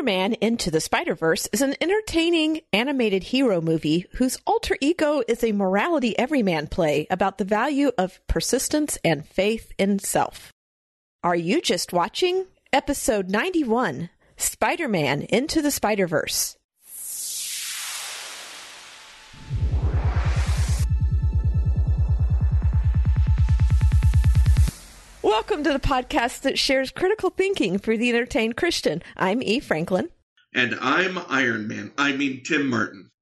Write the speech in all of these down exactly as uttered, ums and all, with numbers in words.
Spider-Man Into the Spider-Verse is an entertaining animated hero movie whose alter ego is a morality everyman play about the value of persistence and faith in self. Are you just watching? Episode ninety-one, Spider-Man Into the Spider-Verse. Welcome to the podcast that shares critical thinking for the entertained Christian. I'm E. Franklin. And I'm Iron Man. I mean, Tim Martin.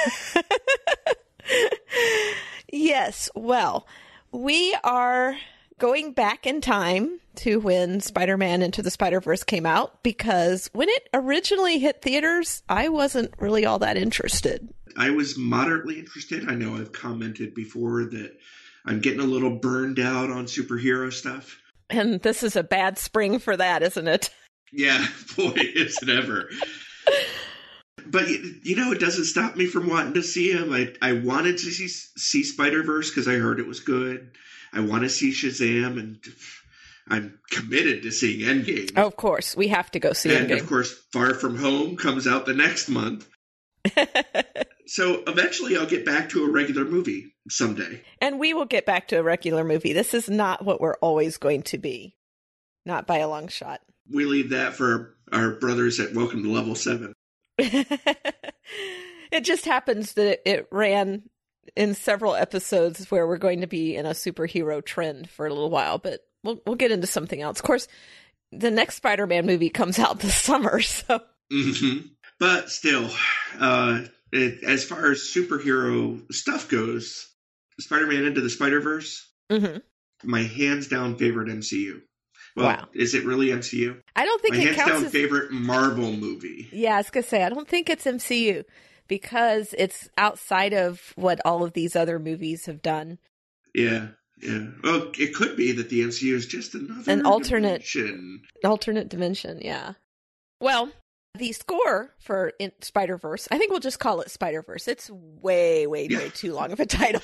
Yes, well, we are going back in time to when Spider-Man Into the Spider-Verse came out, because when it originally hit theaters, I wasn't really all that interested. I was moderately interested. I know I've commented before that I'm getting a little burned out on superhero stuff. And this is a bad spring for that, isn't it? Yeah, boy, is it ever. But, you know, it doesn't stop me from wanting to see him. I, I wanted to see, see Spider-Verse because I heard it was good. I want to see Shazam, and I'm committed to seeing Endgame. Oh, of course, we have to go see and Endgame. And, of course, Far From Home comes out the next month. So eventually I'll get back to a regular movie someday. And we will get back to a regular movie. This is not what we're always going to be. Not by a long shot. We leave that for our brothers at Welcome to Level seven. It just happens that it ran in several episodes where we're going to be in a superhero trend for a little while, but we'll we'll get into something else. Of course, the next Spider-Man movie comes out this summer, so... Mm-hmm. But still, uh, it, as far as superhero stuff goes, Spider-Man Into the Spider-Verse, mm-hmm. my hands-down favorite M C U. Well, wow. Is it really M C U? I don't think my it counts hands-down as... favorite Marvel movie. Yeah, I was going to say, I don't think it's M C U, because it's outside of what all of these other movies have done. Yeah, yeah. Well, it could be that the M C U is just another An alternate dimension. alternate dimension, yeah. Well... The score for in Spider-Verse, I think we'll just call it Spider-Verse. It's way, way, yeah. way too long of a title.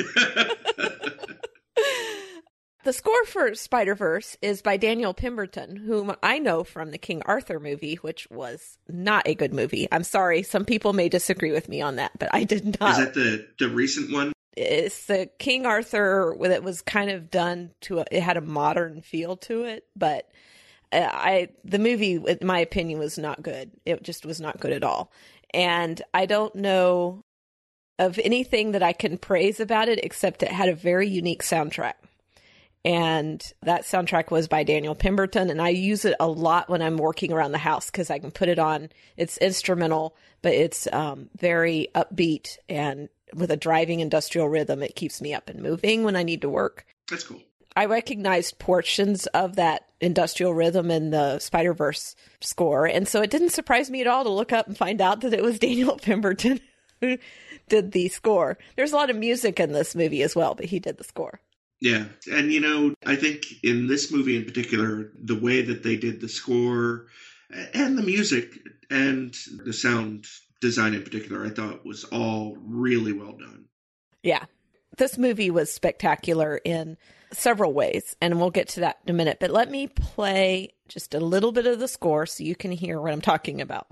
The score for Spider-Verse is by Daniel Pemberton, whom I know from the King Arthur movie, which was not a good movie. I'm sorry, some people may disagree with me on that, but I did not. Is that the, the recent one? It's the King Arthur that was kind of done to, a, it had a modern feel to it, but... I the movie, in my opinion, was not good. It just was not good at all. And I don't know of anything that I can praise about it, except it had a very unique soundtrack. And that soundtrack was by Daniel Pemberton, and I use it a lot when I'm working around the house because I can put it on. It's instrumental, but it's um, very upbeat, and with a driving industrial rhythm, it keeps me up and moving when I need to work. That's cool. I recognized portions of that industrial rhythm in the Spider-Verse score, and so it didn't surprise me at all to look up and find out that it was Daniel Pemberton who did the score. There's a lot of music in this movie as well, but he did the score. Yeah, and you know, I think in this movie in particular, the way that they did the score and the music and the sound design in particular, I thought was all really well done. Yeah, this movie was spectacular in several ways, and we'll get to that in a minute. But let me play just a little bit of the score so you can hear what I'm talking about.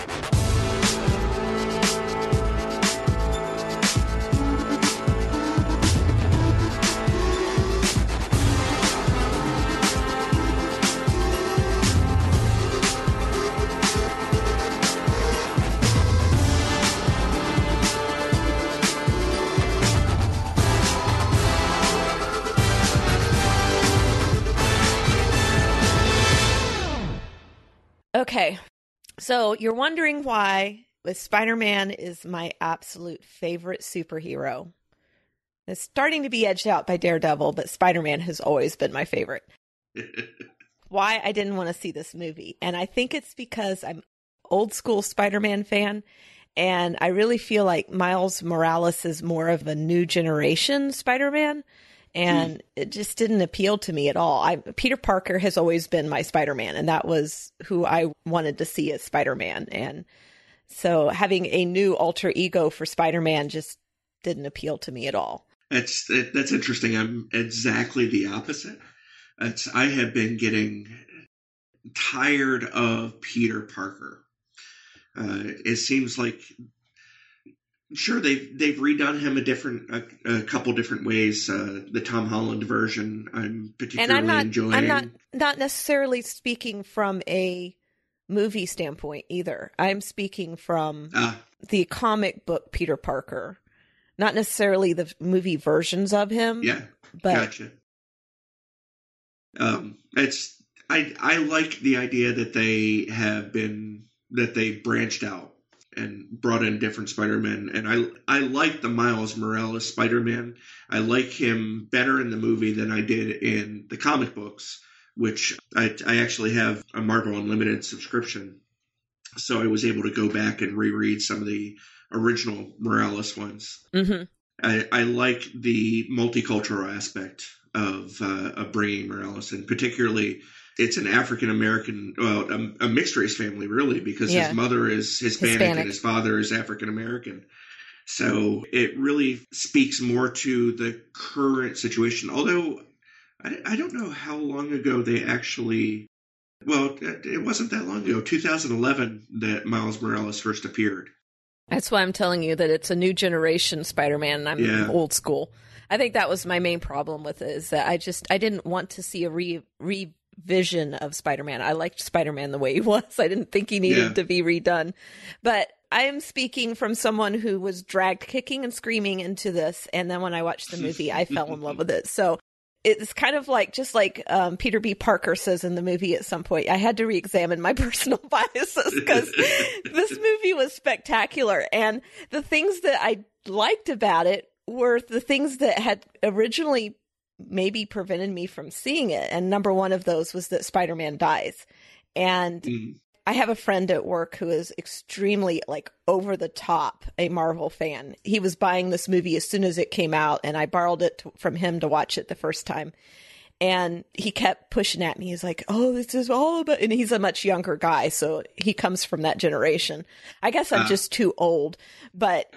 Okay, so you're wondering why Spider-Man is my absolute favorite superhero. It's starting to be edged out by Daredevil, but Spider-Man has always been my favorite. Why I didn't want to see this movie. And I think it's because I'm old school Spider-Man fan, and I really feel like Miles Morales is more of a new generation Spider-Man. And mm. it just didn't appeal to me at all. I, Peter Parker has always been my Spider-Man, and that was who I wanted to see as Spider-Man. And so having a new alter ego for Spider-Man just didn't appeal to me at all. That's that's interesting. I'm exactly the opposite. It's, I have been getting tired of Peter Parker. Uh, it seems like, sure, they've they've redone him a different a, a couple different ways. Uh, the Tom Holland version, I'm particularly and I'm not, enjoying. I'm not not necessarily speaking from a movie standpoint either. I'm speaking from uh, the comic book Peter Parker, not necessarily the movie versions of him. Yeah, but gotcha. Um, it's I I like the idea that they have been that they branched out and brought in different Spider-Men, and I I like the Miles Morales Spider-Man. I like him better in the movie than I did in the comic books, which I I actually have a Marvel Unlimited subscription, so I was able to go back and reread some of the original Morales ones. Mm-hmm. I, I like the multicultural aspect of uh, of bringing Morales in. Particularly, it's an African American, well, a, a mixed race family, really, because Yeah. his mother is Hispanic, Hispanic. and his father is African American. So it really speaks more to the current situation. Although I, I don't know how long ago they actually. Well, it wasn't that long ago, two thousand eleven, that Miles Morales first appeared. That's why I'm telling you that it's a new generation Spider-Man, and I'm Yeah. old school. I think that was my main problem with it, is that I just I didn't want to see a re revision of Spider-Man. I liked Spider-Man the way he was. I didn't think he needed Yeah. to be redone. But I am speaking from someone who was dragged kicking and screaming into this, and then when I watched the movie, I fell in love with it. So it's kind of like, just like um, Peter B. Parker says in the movie at some point, I had to re-examine my personal biases because this movie was spectacular. And the things that I liked about it were the things that had originally maybe prevented me from seeing it. And number one of those was that Spider-Man dies. And Mm. I have a friend at work who is extremely, like, over the top a Marvel fan. He was buying this movie as soon as it came out, and I borrowed it to, from him to watch it the first time. And he kept pushing at me. He's like, oh, this is all about, and he's a much younger guy, so he comes from that generation. I guess I'm Uh. just too old, but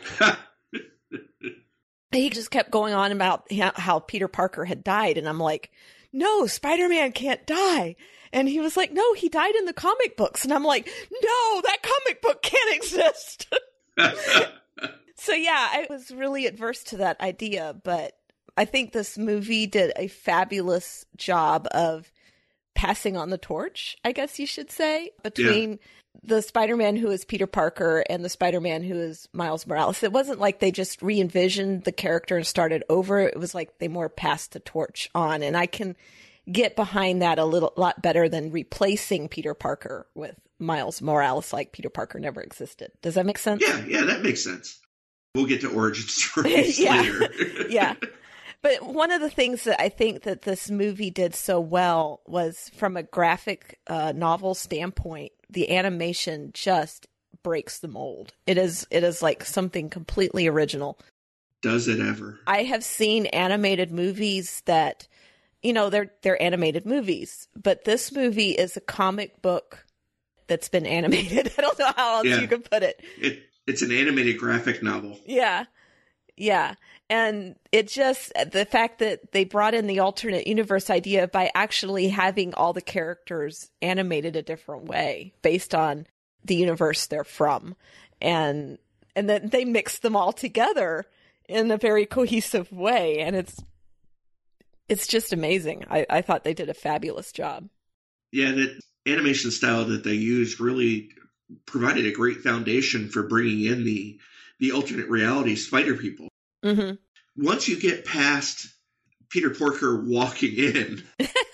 he just kept going on about how, how Peter Parker had died. And I'm like, no, Spider-Man can't die. And he was like, no, he died in the comic books. And I'm like, no, that comic book can't exist. So yeah, I was really adverse to that idea, but I think this movie did a fabulous job of passing on the torch, I guess you should say, between the Spider-Man who is Peter Parker and the Spider-Man who is Miles Morales. It wasn't like they just re-envisioned the character and started over. It was like they more passed the torch on. And I can get behind that a little lot better than replacing Peter Parker with Miles Morales, like Peter Parker never existed. Does that make sense? Yeah, yeah, that makes sense. We'll get to origin stories Yeah. later. Yeah. But one of the things that I think that this movie did so well was, from a graphic uh, novel standpoint, the animation just breaks the mold. It is it is like something completely original. Does it ever? I have seen animated movies that, you know, they're they're animated movies, but this movie is a comic book that's been animated. I don't know how else Yeah. you could put it. It it's an animated graphic novel. Yeah. Yeah. And it just, the fact that they brought in the alternate universe idea by actually having all the characters animated a different way based on the universe they're from. And, and then they mixed them all together in a very cohesive way. And it's, it's just amazing. I, I thought they did a fabulous job. Yeah, that animation style that they used really provided a great foundation for bringing in the the alternate reality spider people. Mm-hmm. Once you get past Peter Parker walking in,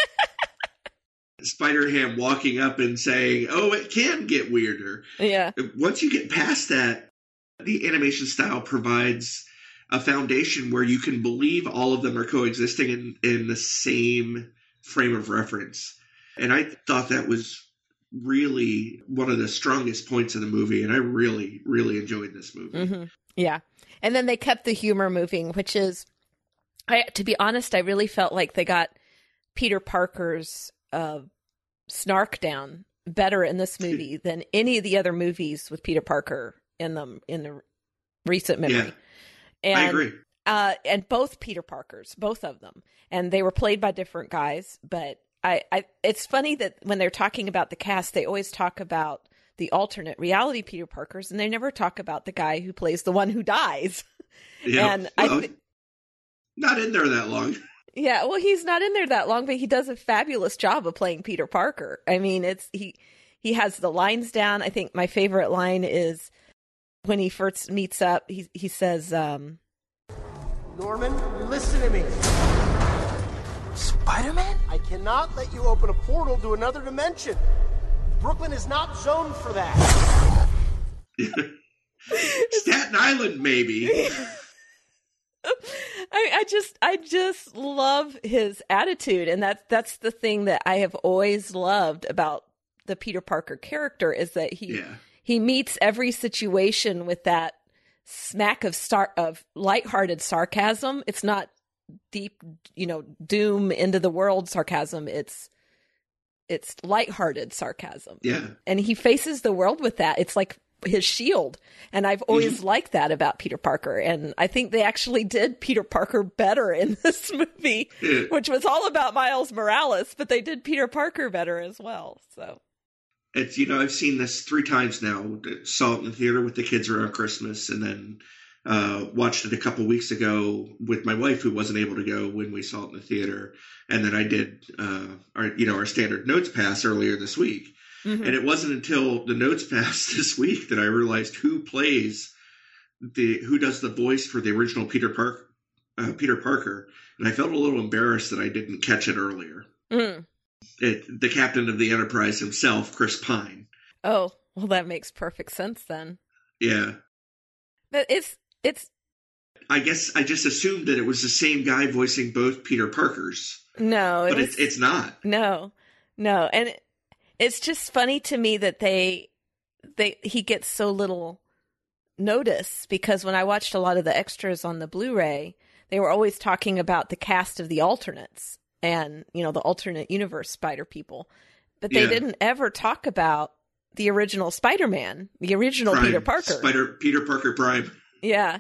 Spider-Ham walking up and saying, oh, it can get weirder. Yeah. Once you get past that, the animation style provides a foundation where you can believe all of them are coexisting in, in the same frame of reference. And I thought that was really one of the strongest points of the movie, and I really, really enjoyed this movie. Mm-hmm. Yeah. And then they kept the humor moving, which is, I to be honest, I really felt like they got Peter Parker's uh, snark down better in this movie than any of the other movies with Peter Parker in them in the recent memory. Yeah, and, I agree. Uh, and both Peter Parkers, both of them. And they were played by different guys, but I, I, it's funny that when they're talking about the cast, they always talk about the alternate reality Peter Parkers, and they never talk about the guy who plays the one who dies. Yeah. And well, I th- not in there that long. Yeah, well, he's not in there that long, but he does a fabulous job of playing Peter Parker. I mean, it's he he has the lines down. I think my favorite line is when he first meets up. He he says, um, "Norman, listen to me. Spider-Man? I cannot let you open a portal to another dimension. Brooklyn is not zoned for that." Staten Island, maybe. I, I just, I just love his attitude, and that's that's the thing that I have always loved about the Peter Parker character is that he Yeah. he meets every situation with that smack of star of lighthearted sarcasm. It's not deep, you know, doom into the world sarcasm. It's it's lighthearted sarcasm. Yeah. And he faces the world with that. It's like his shield. And I've always mm-hmm. liked that about Peter Parker. And I think they actually did Peter Parker better in this movie, Yeah. which was all about Miles Morales, but they did Peter Parker better as well. So It's, you know, I've seen this three times now. Saw it in the theater with the kids around Christmas, and then uh, watched it a couple weeks ago with my wife, who wasn't able to go when we saw it in the theater. And then I did, uh, our, you know, our standard Notes Pass earlier this week. mm-hmm. And it wasn't until the Notes Pass this week that I realized who plays the, who does the voice for the original Peter Park, uh, Peter Parker. And I felt a little embarrassed that I didn't catch it earlier. Mm. It, the captain of the Enterprise himself, Chris Pine. Oh, well, that makes perfect sense then. Yeah. But it's, it's, I guess I just assumed that it was the same guy voicing both Peter Parkers. no, it But was, it's it's not. no, no. And it, it's just funny to me that they, they, he gets so little notice, because when I watched a lot of the extras on the Blu-ray, they were always talking about the cast of the alternates and, you know, the alternate universe Spider people. But they Yeah. didn't ever talk about the original Spider-Man, the original Prime. Peter Parker. Spider Peter Parker Prime. Yeah.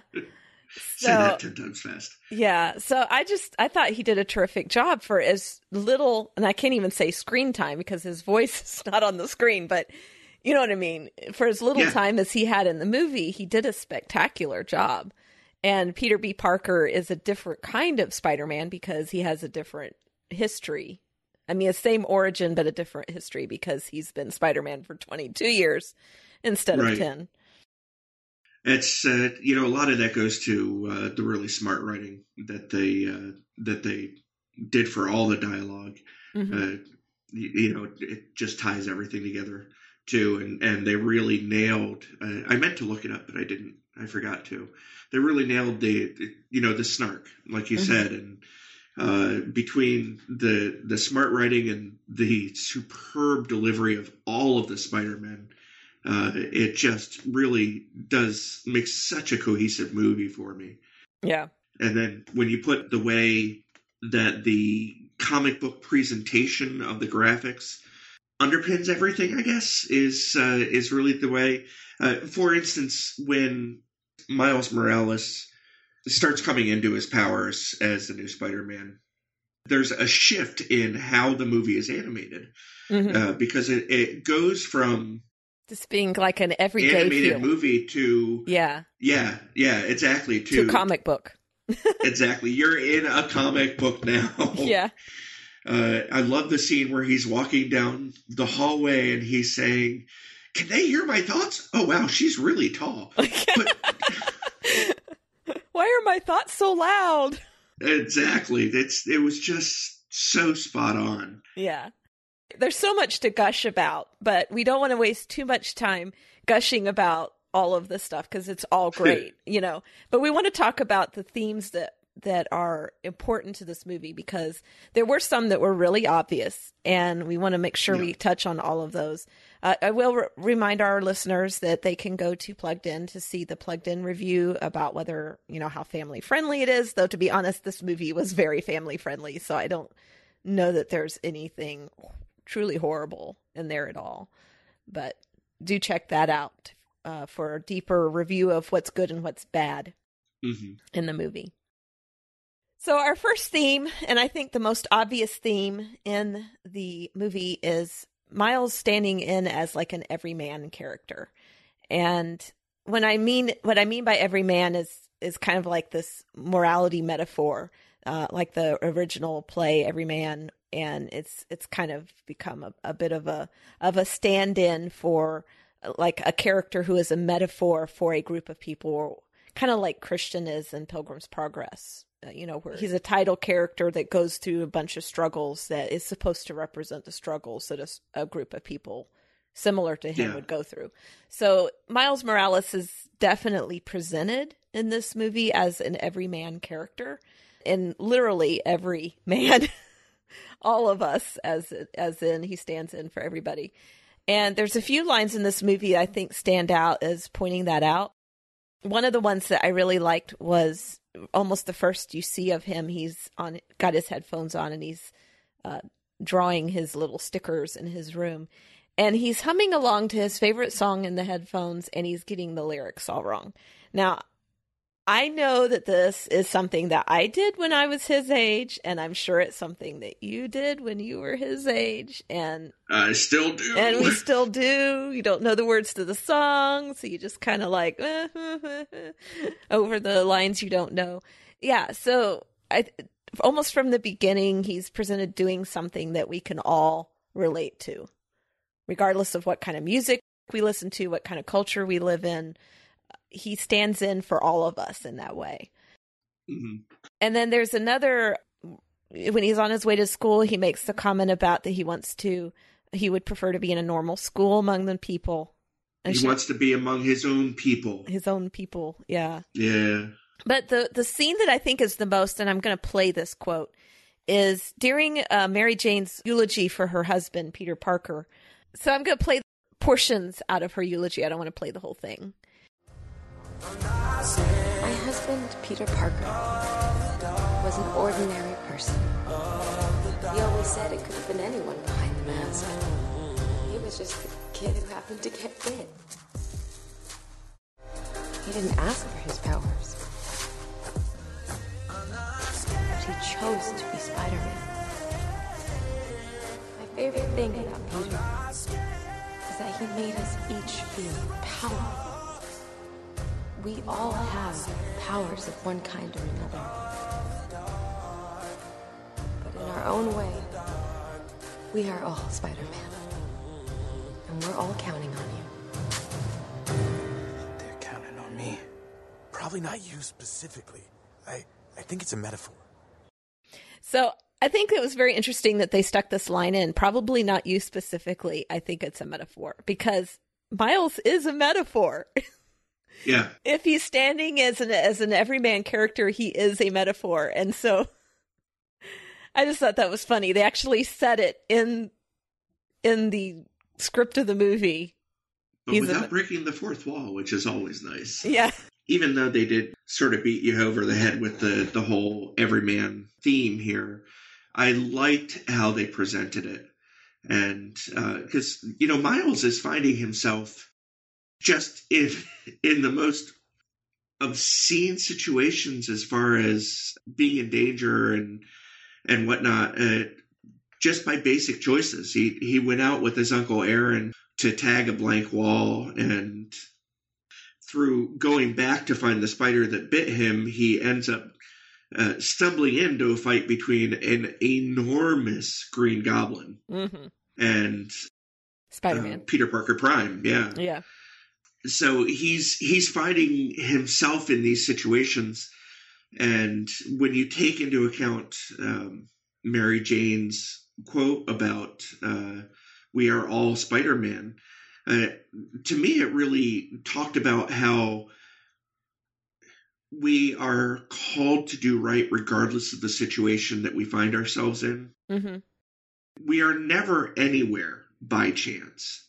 Say that ten times fast. Yeah. So I just, I thought he did a terrific job for as little, and I can't even say screen time because his voice is not on the screen, but you know what I mean? For as little Yeah. time as he had in the movie, he did a spectacular job. And Peter B. Parker is a different kind of Spider-Man because he has a different history. I mean, the same origin, but a different history because he's been Spider-Man for twenty-two years instead Right. of ten. It's uh, you know, a lot of that goes to uh, the really smart writing that they uh, that they did for all the dialogue. Mhm. Uh, you, you know, it just ties everything together too, and and they really nailed. Uh, I meant to look it up, but I didn't. I forgot to. They really nailed the you know the snark, like you Mhm. said, and uh, between the the smart writing and the superb delivery of all of the Spider-Men. Uh, it just really does make such a cohesive movie for me. Yeah. And then when you put the way that the comic book presentation of the graphics underpins everything, I guess, is uh, is really the way. Uh, for instance, when Miles Morales starts coming into his powers as the new Spider-Man, there's a shift in how the movie is animated. Mhm. Uh, because it, it goes from Just being like an everyday animated feel. movie to Yeah. yeah yeah exactly To to, comic book. exactly you're in a comic book now. Yeah. uh, I love the scene where he's walking down the hallway and he's saying, "Can they hear my thoughts? Oh wow, she's really tall." But Why are my thoughts so loud? exactly, it's it was just so spot on. Yeah. There's so much to gush about, but we don't want to waste too much time gushing about all of this stuff because it's all great, you know. But we want to talk about the themes that that are important to this movie because there were some that were really obvious, and we want to make sure Yeah. we touch on all of those. Uh, I will re- remind our listeners that they can go to Plugged In to see the Plugged In review about whether, you know, how family friendly it is. Though, to be honest, this movie was very family friendly, so I don't know that there's anything truly horrible in there at all. But do check that out uh, for a deeper review of what's good and what's bad Mm-hmm. in the movie. So our first theme, and I think the most obvious theme in the movie, is Miles standing in as like an everyman character. And when I mean, what I mean by everyman is, is kind of like this morality metaphor, uh, like the original play Everyman. And it's, it's kind of become a, a bit of a, of a stand-in for like a character who is a metaphor for a group of people, kind of like Christian is in Pilgrim's Progress. Uh, you know, where he's a title character that goes through a bunch of struggles that is supposed to represent the struggles that a, a group of people similar to him yeah. would go through. So Miles Morales is definitely presented in this movie as an everyman character, and literally every man, all of us, as as in he stands in for everybody. And there's a few lines in this movie I think stand out as pointing that out. One of the ones that I really liked was almost the first you see of him. He's on, got his headphones on, and he's uh, drawing his little stickers in his room. And he's humming along to his favorite song in the headphones, and he's getting the lyrics all wrong. Now, I know that this is something that I did when I was his age, and I'm sure it's something that you did when you were his age. And I still do. And we still do. You don't know the words to the song, so you just kind of like over the lines you don't know. Yeah, so I almost from the beginning, he's presented doing something that we can all relate to, regardless of what kind of music we listen to, what kind of culture we live in. He stands in for all of us in that way. Mm-hmm. And then there's another, when he's on his way to school, he makes the comment about that he wants to, he would prefer to be in a normal school among the people. And he she, wants to be among his own people. His own people, yeah. Yeah. But the, the scene that I think is the most, and I'm going to play this quote, is during uh, Mary Jane's eulogy for her husband, Peter Parker. So I'm going to play portions out of her eulogy. I don't want to play the whole thing. My husband, Peter Parker, was an ordinary person. He always said it could have been anyone behind the mask. He was just a kid who happened to get bit. He didn't ask for his powers. But he chose to be Spider-Man. My favorite thing about Peter is that he made us each feel powerful. We all have powers of one kind or another. But in our own way, we are all Spider-Man. And we're all counting on you. They're counting on me. Probably not you specifically. I, I think it's a metaphor. So I think it was very interesting that they stuck this line in. Probably not you specifically. I think it's a metaphor. Because Miles is a metaphor. Yeah. If he's standing as an as an everyman character, he is a metaphor. And so I just thought that was funny. They actually said it in in the script of the movie. But he's without a, breaking the fourth wall, which is always nice. Yeah. Even though they did sort of beat you over the head with the, the whole everyman theme here, I liked how they presented it. And because, uh, you know, Miles is finding himself just in in the most obscene situations as far as being in danger and and whatnot, uh, just by basic choices. He he went out with his Uncle Aaron to tag a blank wall, and through going back to find the spider that bit him, he ends up uh, stumbling into a fight between an enormous Green Goblin mm-hmm. and Spider-Man. Uh, Peter Parker Prime. Yeah. Yeah. So he's he's finding himself in these situations, and when you take into account um, Mary Jane's quote about uh, "We are all Spider-Man," uh, to me it really talked about how we are called to do right regardless of the situation that we find ourselves in. Mm-hmm. We are never anywhere by chance.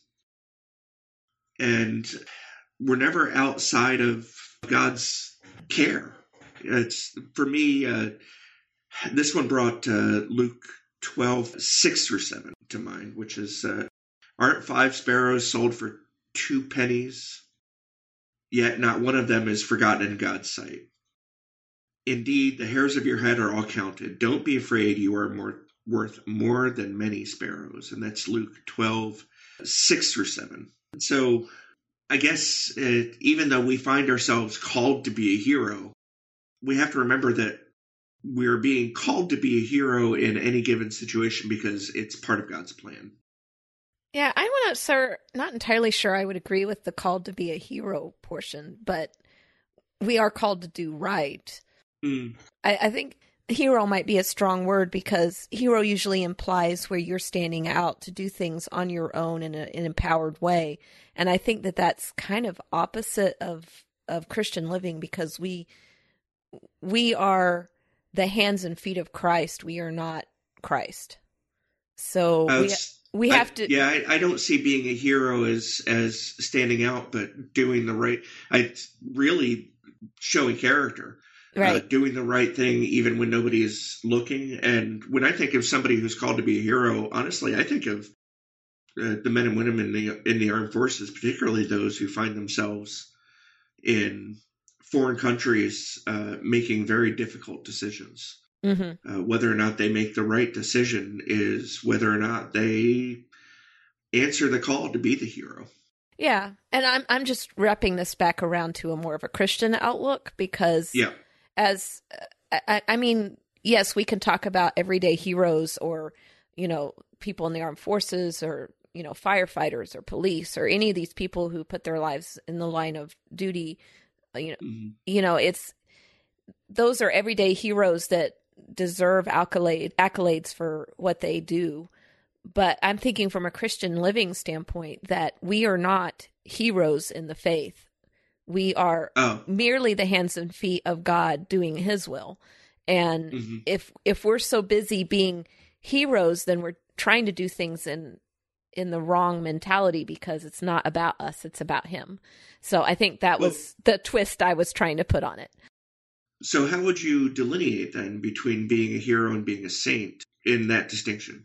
And we're never outside of God's care. It's for me, uh, this one brought uh, Luke twelve, six through seven to mind, which is, uh, aren't five sparrows sold for two pennies? Yet not one of them is forgotten in God's sight. Indeed, the hairs of your head are all counted. Don't be afraid, you are more worth more than many sparrows. And that's Luke twelve, six through seven. So I guess uh, even though we find ourselves called to be a hero, we have to remember that we're being called to be a hero in any given situation because it's part of God's plan. Yeah, I'm not, sir, not entirely sure I would agree with the called to be a hero portion, but we are called to do right. Mm. I, I think hero might be a strong word because hero usually implies where you're standing out to do things on your own in a, an empowered way. And I think that that's kind of opposite of, of Christian living because we we are the hands and feet of Christ. We are not Christ. So Uh, we we have I, to. Yeah, I, I don't see being a hero as as standing out, but doing the right. I really showing character, Right. uh, doing the right thing even when nobody is looking. And when I think of somebody who's called to be a hero, honestly, I think of uh, the men and women in the in the armed forces, particularly those who find themselves in foreign countries uh, making very difficult decisions. Mm-hmm. Uh, whether or not they make the right decision is whether or not they answer the call to be the hero. Yeah, and I'm I'm just wrapping this back around to a more of a Christian outlook because, Yeah. as I, I mean, yes, we can talk about everyday heroes or you know people in the armed forces or you know firefighters or police or any of these people who put their lives in the line of duty. You know, Mm-hmm. you know, it's those are everyday heroes that deserve accolade accolades for what they do. But I'm thinking from a Christian living standpoint that we are not heroes in the faith. We are Oh. merely the hands and feet of God doing his will. And Mm-hmm. if if we're so busy being heroes, then we're trying to do things in in the wrong mentality because it's not about us, it's about him. So I think that Well, was the twist I was trying to put on it. So how would you delineate then between being a hero and being a saint in that distinction?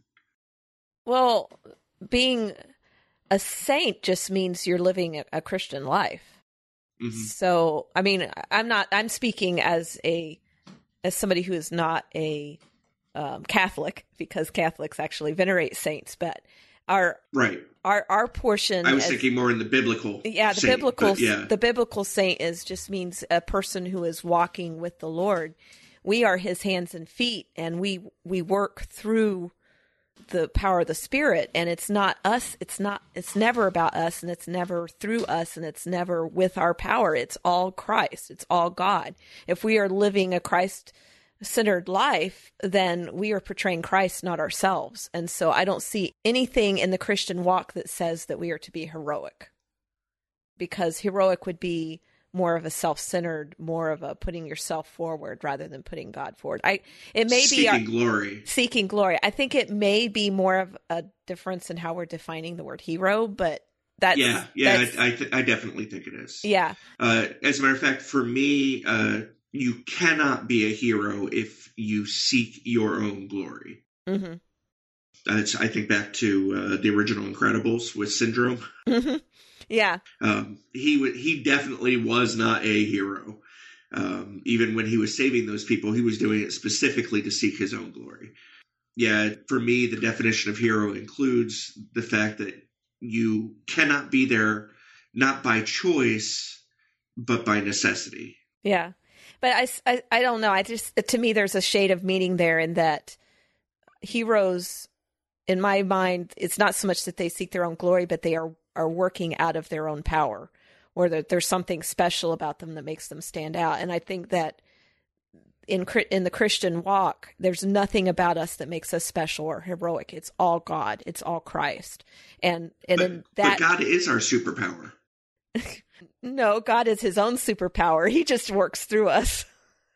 Well, being a saint just means you're living a, a Christian life. Mm-hmm. So, I mean, I'm not, I'm speaking as a, as somebody who is not a um, Catholic because Catholics actually venerate saints, but our, Right. our, our portion. I was as, thinking more in the biblical. yeah, the saint, biblical, but yeah. the biblical saint is just means a person who is walking with the Lord. We are his hands and feet and we, we work through the power of the Spirit, and it's not us, it's not, it's never about us, and it's never through us, and it's never with our power. It's all Christ. It's all God. If we are living a Christ-centered life, then we are portraying Christ, not ourselves. And so I don't see anything in the Christian walk that says that we are to be heroic, because heroic would be more of a self-centered, more of a putting yourself forward rather than putting God forward. I it may Seeking be our, glory. Seeking glory. I think it may be more of a difference in how we're defining the word hero, but that's Yeah, yeah, that's, I I, th- I definitely think it is. yeah, Uh, as a matter of fact, for me, uh, you cannot be a hero if you seek your own glory. mm-hmm. Uh, it's, I think back to uh, the original Incredibles with Syndrome. Mm-hmm. yeah, Um, he w- he definitely was not a hero. Um, even when he was saving those people, he was doing it specifically to seek his own glory. Yeah, for me, the definition of hero includes the fact that you cannot be there not by choice, but by necessity. yeah. But I, I, I don't know. I just to me, there's a shade of meaning there in that heroes, in my mind, it's not so much that they seek their own glory, but they are are working out of their own power, or that there's something special about them that makes them stand out. And I think that in in the Christian walk, there's nothing about us that makes us special or heroic. It's all God. It's all Christ. And and But, in that, but God is our superpower. no, God is his own superpower. He just works through us.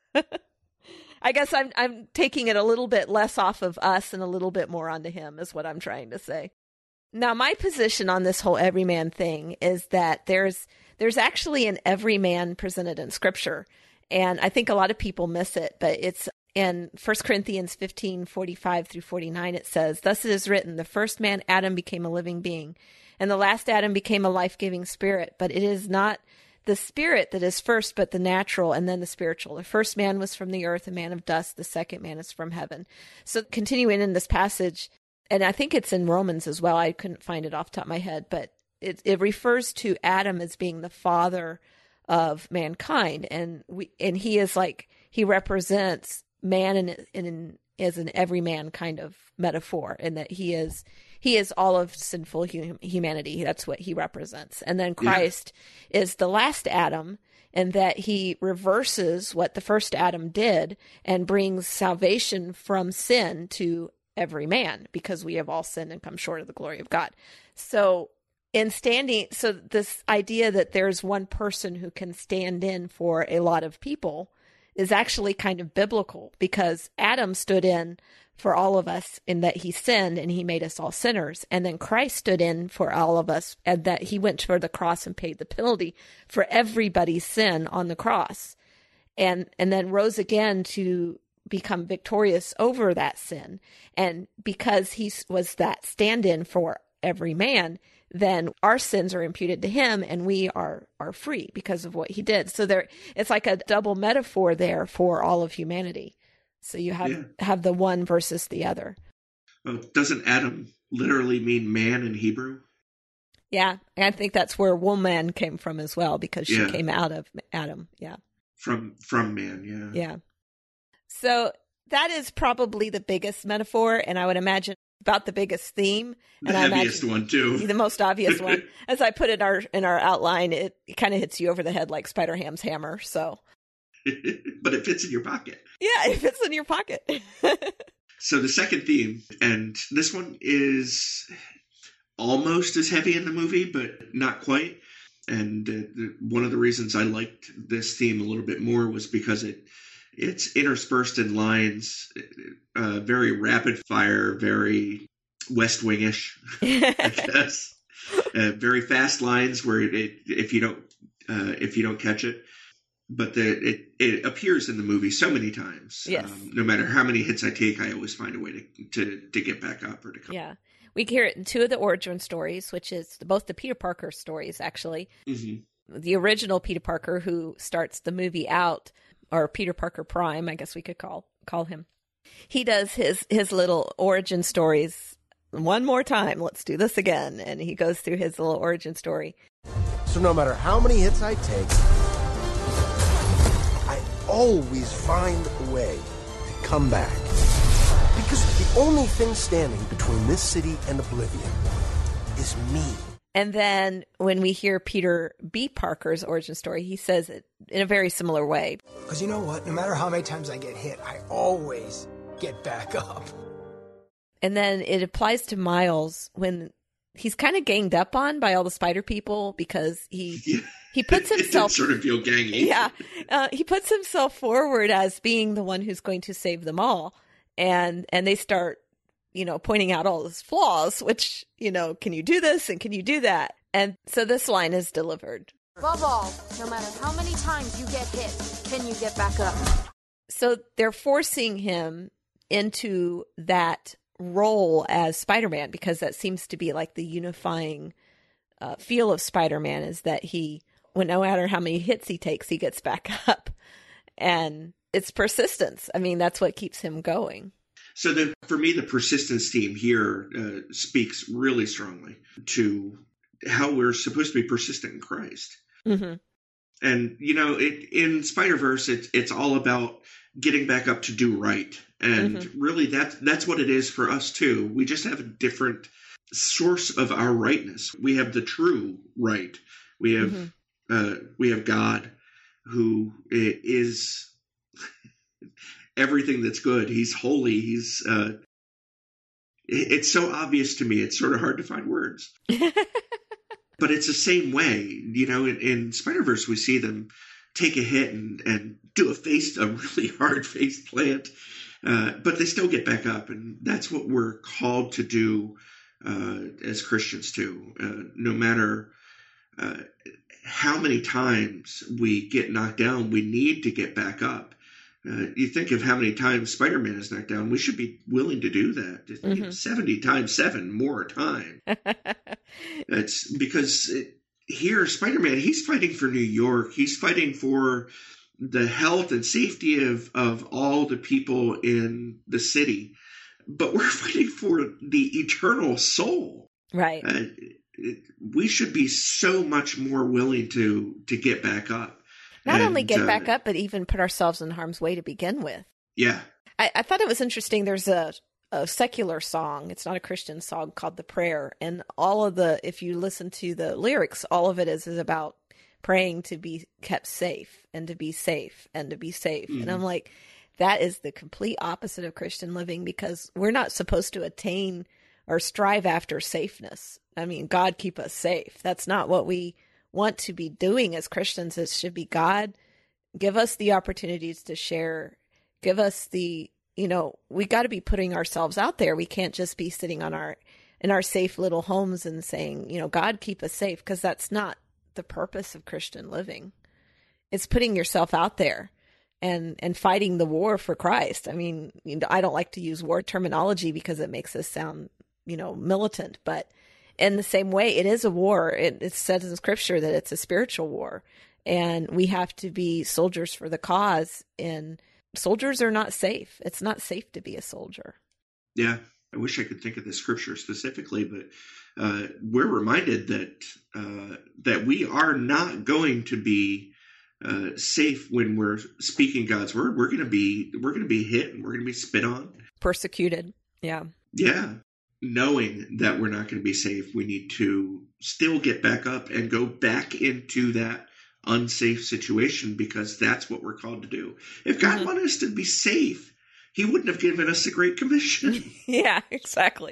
I guess I'm I'm taking it a little bit less off of us and a little bit more onto him is what I'm trying to say. Now, my position on this whole everyman thing is that there's there's actually an everyman presented in Scripture, and I think a lot of people miss it. But it's in First Corinthians fifteen forty-five through forty-nine. It says, "Thus it is written: the first man Adam became a living being, and the last Adam became a life-giving spirit. But it is not the spirit that is first, but the natural, and then the spiritual. The first man was from the earth, a man of dust. The second man is from heaven. So continuing in this passage, and I think it's in Romans as well. I couldn't find it off the top of my head, but it, it refers to Adam as being the father of mankind. And we, and he is like, he represents man in, in, in as an everyman kind of metaphor, and that he is, he is all of sinful hum- humanity. That's what he represents. And then Christ yeah. is the last Adam, and that he reverses what the first Adam did and brings salvation from sin to every man, because we have all sinned and come short of the glory of God. So in standing, so this idea that there's one person who can stand in for a lot of people is actually kind of biblical, because Adam stood in for all of us in that he sinned and he made us all sinners. And then Christ stood in for all of us, and that he went for the cross and paid the penalty for everybody's sin on the cross. And, and then rose again to become victorious over that sin. And because he was that stand-in for every man, then our sins are imputed to him, and we are, are free because of what he did. So there, it's like a double metaphor there for all of humanity. So you have, yeah. have the one versus the other. Well, doesn't Adam literally mean man in Hebrew? Yeah. I think that's where woman came from as well, because she yeah. came out of Adam. Yeah. From, from man. Yeah. Yeah. So that is probably the biggest metaphor, and I would imagine about the biggest theme. The and heaviest I imagine one too. The most obvious one. As I put in our in our outline, it, it kind of hits you over the head like Spider-Ham's hammer. So, but it fits in your pocket. Yeah, it fits in your pocket. So the second theme, and this one is almost as heavy in the movie, but not quite. And uh, the, one of the reasons I liked this theme a little bit more was because it it's interspersed in lines, uh, very rapid fire, very West Wing-ish, I guess. Uh, very fast lines where it, it, if you don't uh, if you don't catch it, but the, it it appears in the movie so many times. Yes. Um, no matter how many hits I take, I always find a way to to, to get back up or to come. Yeah. We hear it in two of the origin stories, which is both the Peter Parker stories, actually. Mm-hmm. The original Peter Parker, who starts the movie out, or Peter Parker Prime, I guess we could call call him. He does his, his little origin stories one more time. Let's do this again. And he goes through his little origin story. So no matter how many hits I take, I always find a way to come back. Because the only thing standing between this city and oblivion is me. And then when we hear Peter B. Parker's origin story, he says it in a very similar way. Because you know what? No matter how many times I get hit, I always get back up. And then it applies to Miles when he's kind of ganged up on by all the spider people, because he yeah. he puts himself it did sort of feel gangy. Yeah, uh, he puts himself forward as being the one who's going to save them all, and and they start, you know, pointing out all his flaws, which, you know, can you do this and can you do that? And so this line is delivered. Above all, no matter how many times you get hit, can you get back up? So they're forcing him into that role as Spider-Man, because that seems to be like the unifying uh, feel of Spider-Man, is that he, when no matter how many hits he takes, he gets back up. And it's persistence. I mean, that's what keeps him going. So the, for me, the persistence theme here uh, speaks really strongly to how we're supposed to be persistent in Christ. Mm-hmm. And, you know, it, in Spider-Verse, it, it's all about getting back up to do right. And mm-hmm. really, that's, that's what it is for us, too. We just have a different source of our rightness. We have the true right. We have mm-hmm. uh, we have God, who is everything that's good. He's holy. He's uh, it's so obvious to me. It's sort of hard to find words. But it's the same way. You know, in, in Spider-Verse, we see them take a hit and, and do a face, a really hard face plant. Uh, but they still get back up, and that's what we're called to do uh, as Christians too. Uh, no matter uh, how many times we get knocked down, we need to get back up. Uh, you think of how many times Spider-Man is knocked down. We should be willing to do that. Mm-hmm. seventy times seven more time. It's because it, here, Spider-Man, he's fighting for New York. He's fighting for the health and safety of, of all the people in the city. But we're fighting for the eternal soul. Right. Uh, it, we should be so much more willing to, to get back up. Not and, only get uh, back up, but even put ourselves in harm's way to begin with. Yeah. I, I thought it was interesting. There's a, a secular song. It's not a Christian song called The Prayer. And all of the, if you listen to the lyrics, all of it is, is about praying to be kept safe and to be safe and to be safe. Mm-hmm. And I'm like, that is the complete opposite of Christian living, because we're not supposed to attain or strive after safeness. I mean, God keep us safe. That's not what we want to be doing as Christians. It should be, God, give us the opportunities to share. Give us the, you know, we got to be putting ourselves out there. We can't just be sitting on our, in our safe little homes and saying, you know, God keep us safe, because that's not the purpose of Christian living. It's putting yourself out there and, and fighting the war for Christ. I mean, you know, I don't like to use war terminology because it makes us sound, you know, militant, but in the same way, it is a war. It, it says in Scripture that it's a spiritual war, and we have to be soldiers for the cause. And soldiers are not safe. It's not safe to be a soldier. Yeah, I wish I could think of the Scripture specifically, but uh, we're reminded that uh, that we are not going to be uh, safe when we're speaking God's word. We're going to be we're going to be hit, and we're going to be spit on, persecuted. Yeah, yeah. Knowing that we're not going to be safe, we need to still get back up and go back into that unsafe situation, because that's what we're called to do. If God mm-hmm. wanted us to be safe, he wouldn't have given us the Great Commission. Yeah, exactly.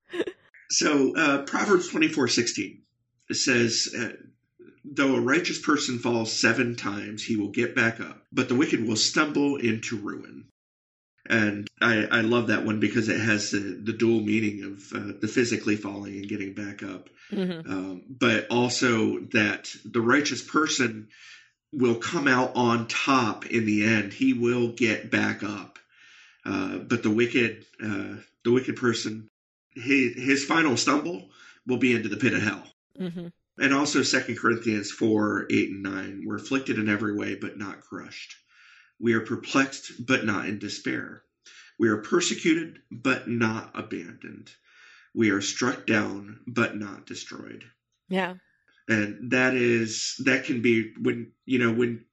So uh, Proverbs twenty-four sixteen, it says, uh, though a righteous person falls seven times, he will get back up, but the wicked will stumble into ruin. And I, I love that one because it has the, the dual meaning of uh, the physically falling and getting back up. Mm-hmm. Um, but also that the righteous person will come out on top in the end. He will get back up. Uh, but the wicked, uh, the wicked person, his, his final stumble will be into the pit of hell. Mm-hmm. And also Second Corinthians four, eight and nine, we're afflicted in every way, but not crushed. We are perplexed, but not in despair. We are persecuted, but not abandoned. We are struck down, but not destroyed. Yeah. And that is, that can be when, you know, when,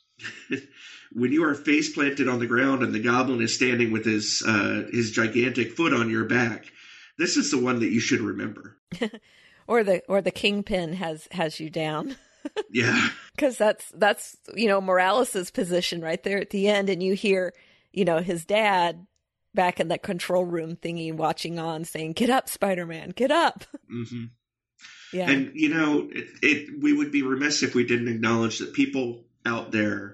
when you are face planted on the ground and the goblin is standing with his, uh, his gigantic foot on your back. This is the one that you should remember. or the, or the kingpin has, has you down. Yeah. Because that's, that's, you know, Morales's position right there at the end. And you hear, you know, his dad back in that control room thingy watching on saying, get up, Spider-Man, get up. Mm-hmm. Yeah. And, you know, it, it, we would be remiss if we didn't acknowledge that people out there,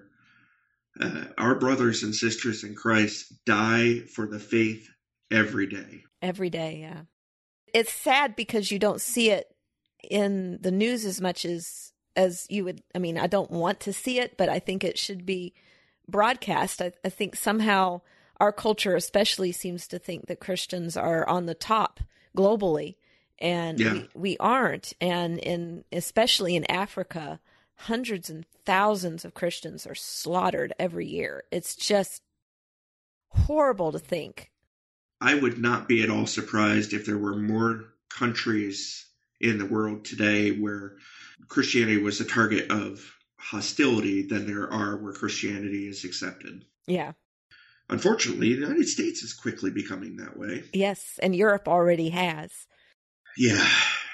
uh, our brothers and sisters in Christ, die for the faith every day. Every day, yeah. It's sad because you don't see it in the news as much as as you would. I mean, I don't want to see it, but I think it should be broadcast. I, I think somehow our culture especially seems to think that Christians are on the top globally, and yeah. we, we aren't. And in especially in Africa, hundreds and thousands of Christians are slaughtered every year. It's just horrible to think. I would not be at all surprised if there were more countries in the world today where Christianity was a target of hostility than there are where Christianity is accepted. Yeah. Unfortunately, the United States is quickly becoming that way. Yes, and Europe already has. Yeah.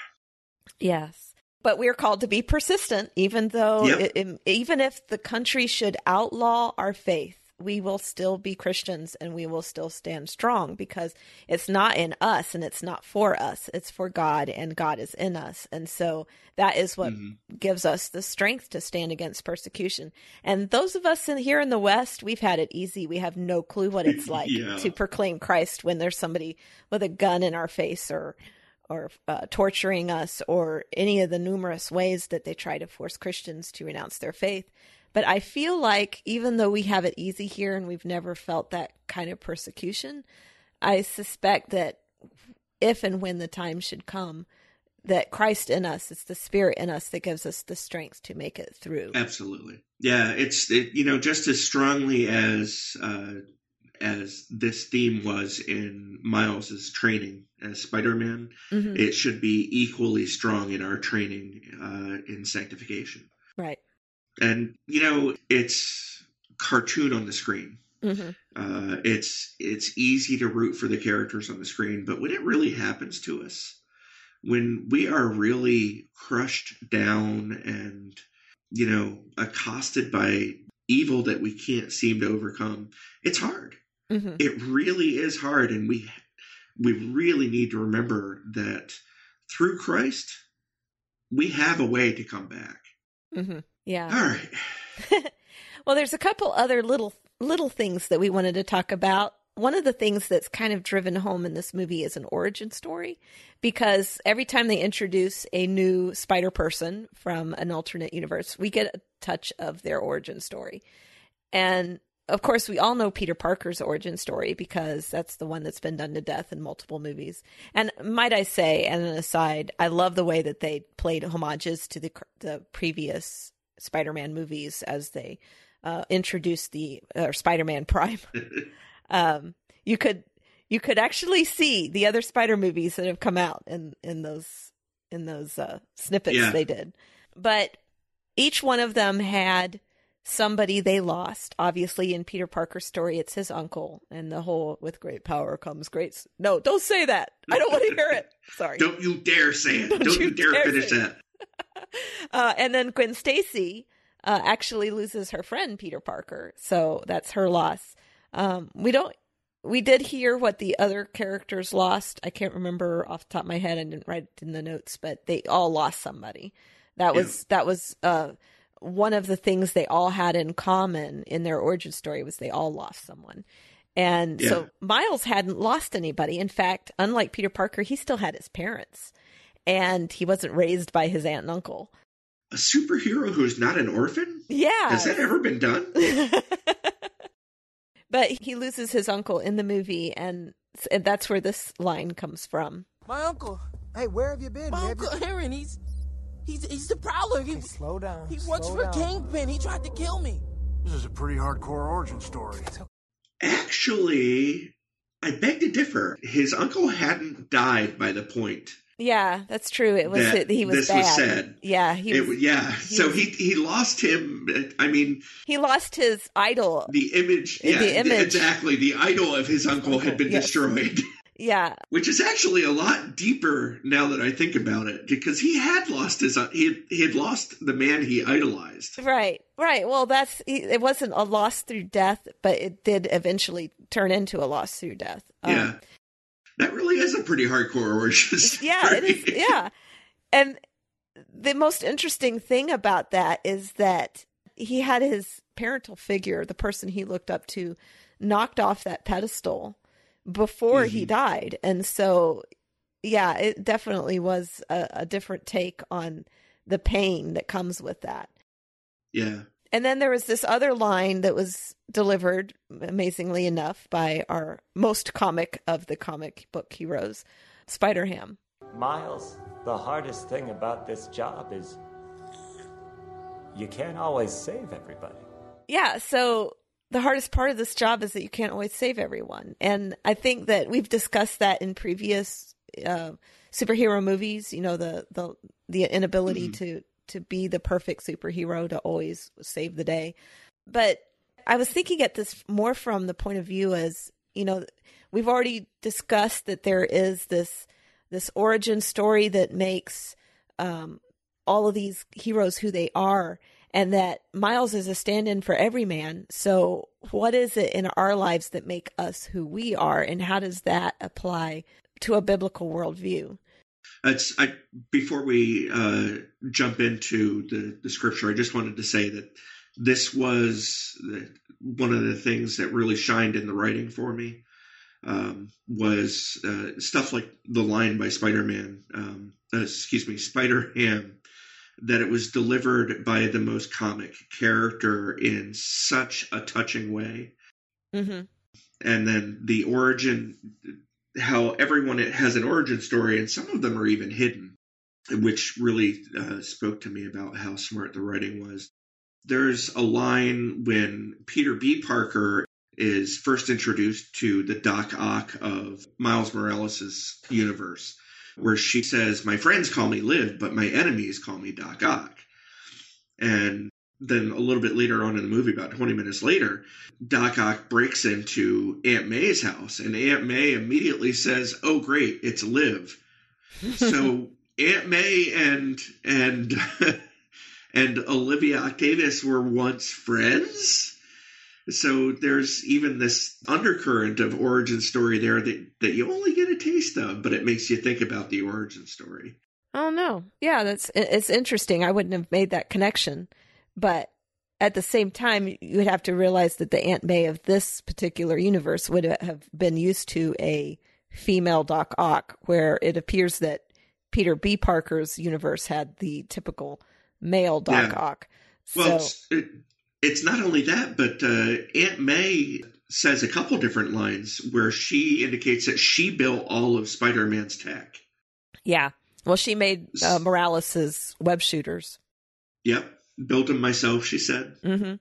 Yes. But we're called to be persistent, even though, yep. it, it, even if the country should outlaw our faith, we will still be Christians and we will still stand strong, because it's not in us and it's not for us. It's for God, and God is in us. And so that is what mm-hmm. gives us the strength to stand against persecution. And those of us in here in the West, we've had it easy. We have no clue what it's like yeah. to proclaim Christ when there's somebody with a gun in our face or or uh, torturing us, or any of the numerous ways that they try to force Christians to renounce their faith. But I feel like even though we have it easy here and we've never felt that kind of persecution, I suspect that if and when the time should come, that Christ in us, it's the Spirit in us that gives us the strength to make it through. Absolutely. Yeah, it's, it, you know, just as strongly as uh, as this theme was in Miles's training as Spider-Man, mm-hmm. it should be equally strong in our training uh, in sanctification. Right. And, you know, it's cartoon on the screen. Mm-hmm. Uh, it's it's easy to root for the characters on the screen, but when it really happens to us, when we are really crushed down and, you know, accosted by evil that we can't seem to overcome, it's hard. Mm-hmm. It really is hard, and we we really need to remember that through Christ, we have a way to come back. Mm-hmm. Yeah. All right. Well, there's a couple other little little things that we wanted to talk about. One of the things that's kind of driven home in this movie is an origin story, because every time they introduce a new Spider person from an alternate universe, we get a touch of their origin story. And of course, we all know Peter Parker's origin story because that's the one that's been done to death in multiple movies. And might I say, and an aside, I love the way that they played homages to the the previous Spider-Man movies as they uh, introduced the uh, Spider-Man Prime. um, you could you could actually see the other Spider movies that have come out in in those in those uh, snippets yeah. they did, but each one of them had somebody they lost. Obviously, in Peter Parker's story, it's his uncle, and the whole "with great power comes great." S- no, don't say that. I don't want to hear it. Sorry. Don't you dare say it. Don't, Don't you, you dare, dare finish say that. uh, and then Gwen Stacy uh, actually loses her friend Peter Parker, so that's her loss. Um, we don't. We did hear what the other characters lost. I can't remember off the top of my head. I didn't write it in the notes, but they all lost somebody. That was yeah. that was. Uh, One of the things they all had in common in their origin story was they all lost someone. And yeah. so Miles hadn't lost anybody. In fact, unlike Peter Parker, he still had his parents, and he wasn't raised by his aunt and uncle. A superhero who's not an orphan? Yeah. Has that ever been done? But he loses his uncle in the movie, and that's where this line comes from. My uncle. Hey, where have you been? My Where Uncle you... Aaron, he's... He's he's the Prowler. He, hey, slow down. He works slow for down. Kingpin. He tried to kill me. This is a pretty hardcore origin story. Actually, I beg to differ. His uncle hadn't died by the point. Yeah, that's true. It was that he was this bad. was said. Yeah, he was, it, yeah. He so was, he he lost him. I mean, he lost his idol. The image. Yeah, the image. Exactly. The idol of his uncle, uncle had been yes. destroyed. Yeah. Which is actually a lot deeper now that I think about it, because he had lost his, he had, he had lost the man he idolized. Right, right. Well, that's, it wasn't a loss through death, but it did eventually turn into a loss through death. Um, yeah. That really is a pretty hardcore origin story. Yeah, it is. Yeah. And the most interesting thing about that is that he had his parental figure, the person he looked up to, knocked off that pedestal before mm-hmm. he died. And so, yeah, it definitely was a, a different take on the pain that comes with that. Yeah. And then there was this other line that was delivered, amazingly enough, by our most comic of the comic book heroes, Spider-Ham. Miles, the hardest thing about this job is you can't always save everybody. Yeah, so the hardest part of this job is that you can't always save everyone. And I think that we've discussed that in previous uh, superhero movies, you know, the the, the inability mm. to, to be the perfect superhero to always save the day. But I was thinking at this more from the point of view as, you know, we've already discussed that there is this this origin story that makes um, all of these heroes who they are, and that Miles is a stand-in for every man. So what is it in our lives that make us who we are, and how does that apply to a biblical worldview? It's, I, before we uh, jump into the, the scripture, I just wanted to say that this was the, one of the things that really shined in the writing for me, um, was uh, stuff like the line by Spider-Man, um, uh, excuse me, Spider-Ham, that it was delivered by the most comic character in such a touching way. Mm-hmm. And then the origin, how everyone has an origin story, and some of them are even hidden. which really uh, spoke to me about how smart the writing was. There's a line when Peter B. Parker is first introduced to the Doc Ock of Miles Morales' universe, where she says, "My friends call me Liv, but my enemies call me Doc Ock." And then a little bit later on in the movie, about twenty minutes later, Doc Ock breaks into Aunt May's house, and Aunt May immediately says, "Oh, great, it's Liv." So Aunt May and and and Olivia Octavius were once friends. So there's even this undercurrent of origin story there that, that you only get a taste of, but it makes you think about the origin story. Oh, no. Yeah, that's it's interesting. I wouldn't have made that connection. But at the same time, you would have to realize that the Aunt May of this particular universe would have been used to a female Doc Ock, where it appears that Peter B. Parker's universe had the typical male Doc Yeah. Ock. Well, So, it's, it, it's not only that, but uh, Aunt May says a couple different lines where she indicates that she built all of Spider-Man's tech. yeah. Well, she made uh, Morales' web shooters. Yep. Built them myself, she said. Mm-hmm.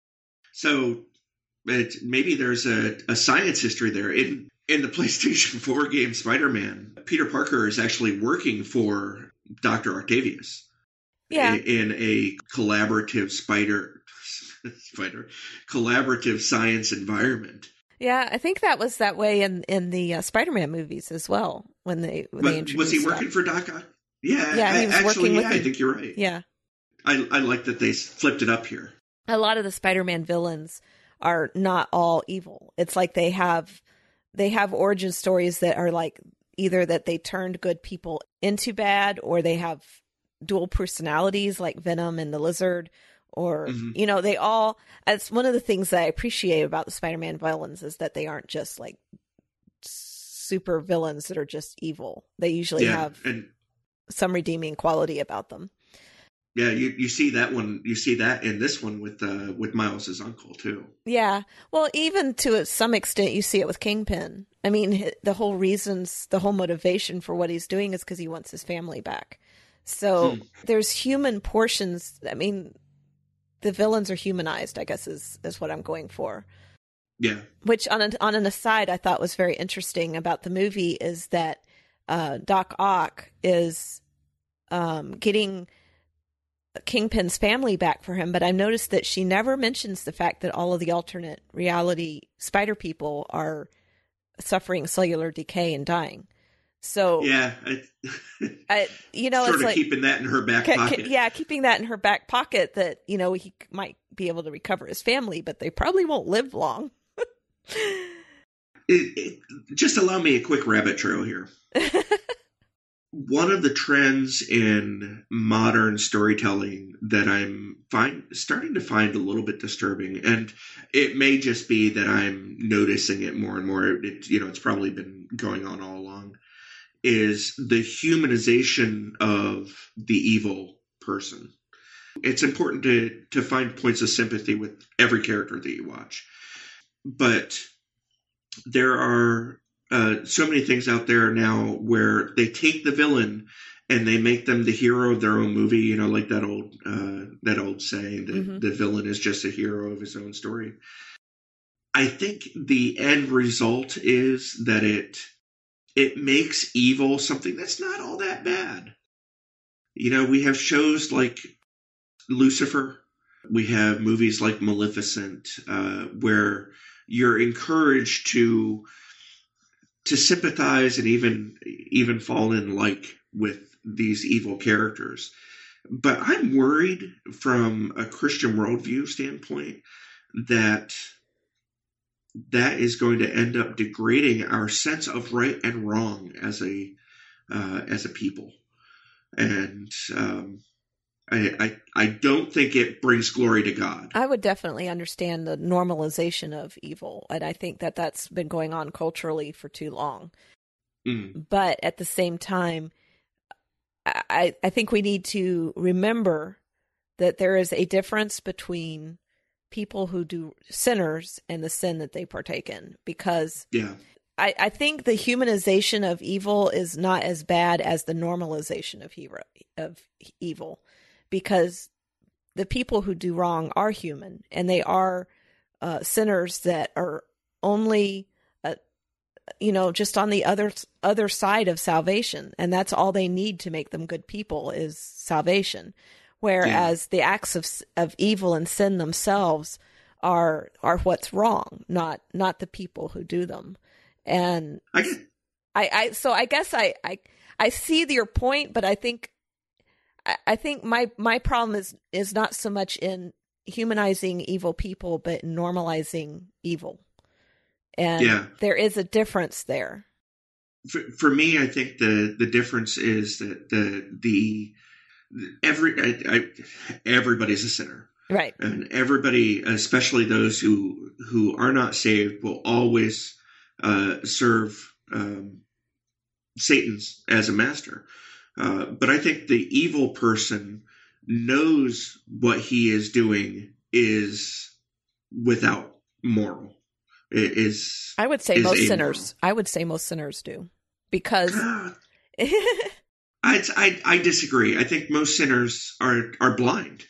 So it, maybe there's a, a science history there. In in the PlayStation four game Spider-Man, Peter Parker is actually working for Doctor Octavius. Yeah. In, in a collaborative spider spider collaborative science environment. Yeah, I think that was that way in, in the uh, Spider-Man movies as well, when they, when they But introduced was he working that. for Doc Ock? Yeah, Yeah, he was actually, working with yeah, I him. think you're right. Yeah. I, I like that they flipped it up here. A lot of the Spider-Man villains are not all evil. It's like they have they have origin stories that are like either that they turned good people into bad, or they have dual personalities like Venom and the Lizard, or Mhm. you know, they all it's one of the things that I appreciate about the Spider-Man villains is that they aren't just like super villains that are just evil. They usually Yeah, have and some redeeming quality about them. yeah, you, you see that one. You see that in this one with uh, with Miles's uncle too. Yeah. Well, even to some extent, you see it with Kingpin. I mean, hi- the whole reasons, the whole motivation for what he's doing is because he wants his family back. So Hmm. there's human portions. I mean, the villains are humanized, I guess, is, is what I'm going for. Yeah, Which, on an, on an aside, I thought was very interesting about the movie is that uh, Doc Ock is um, getting Kingpin's family back for him, but I noticed that she never mentions the fact that all of the alternate reality spider people are suffering cellular decay and dying. So, yeah. I, I, you know, sort it's of like keeping that in her back Ca- ca- pocket. yeah, keeping that in her back pocket that, you know, he might be able to recover his family, but they probably won't live long. It, it, just allow me a quick rabbit trail here. One of the trends in modern storytelling that I'm find, starting to find a little bit disturbing, and it may just be that I'm noticing it more and more. It, you know, it's probably been going on all along. Is the humanization of the evil person. It's important to to find points of sympathy with every character that you watch, but there are uh, so many things out there now where they take the villain and they make them the hero of their own movie. You know, like that old uh, that old saying that Mhm. the villain is just a hero of his own story. I think the end result is that it it makes evil something that's not all that bad. You know, we have shows like Lucifer. We have movies like Maleficent, uh, where you're encouraged to to sympathize and even even fall in like with these evil characters. But I'm worried from a Christian worldview standpoint that that is going to end up degrading our sense of right and wrong as a uh, as a people, and um, I, I I don't think it brings glory to God. I would definitely understand the normalization of evil, and I think that that's been going on culturally for too long. Mm. But at the same time, I, I think we need to remember that there is a difference between people who do sinners and the sin that they partake in, because Yeah. I, I think the humanization of evil is not as bad as the normalization of hero of evil, because the people who do wrong are human, and they are uh, sinners that are only, uh, you know, just on the other other side of salvation, and that's all they need to make them good people is salvation. Whereas yeah. the acts of of evil and sin themselves are are what's wrong, not not the people who do them. And I, get- I, I so I guess I, I I see your point, but I think I, I think my my problem is is not so much in humanizing evil people, but in normalizing evil. And yeah. there is a difference there. For, for me, I think the the difference is that the the every I, I, everybody's a sinner, right? And everybody, especially those who who are not saved, will always uh, serve um, Satan's as a master. Uh, but I think the evil person knows what he is doing is without moral. It is I would say is most amoral. sinners. I would say most sinners do, because. God. I, I I disagree. I think most sinners are are blind.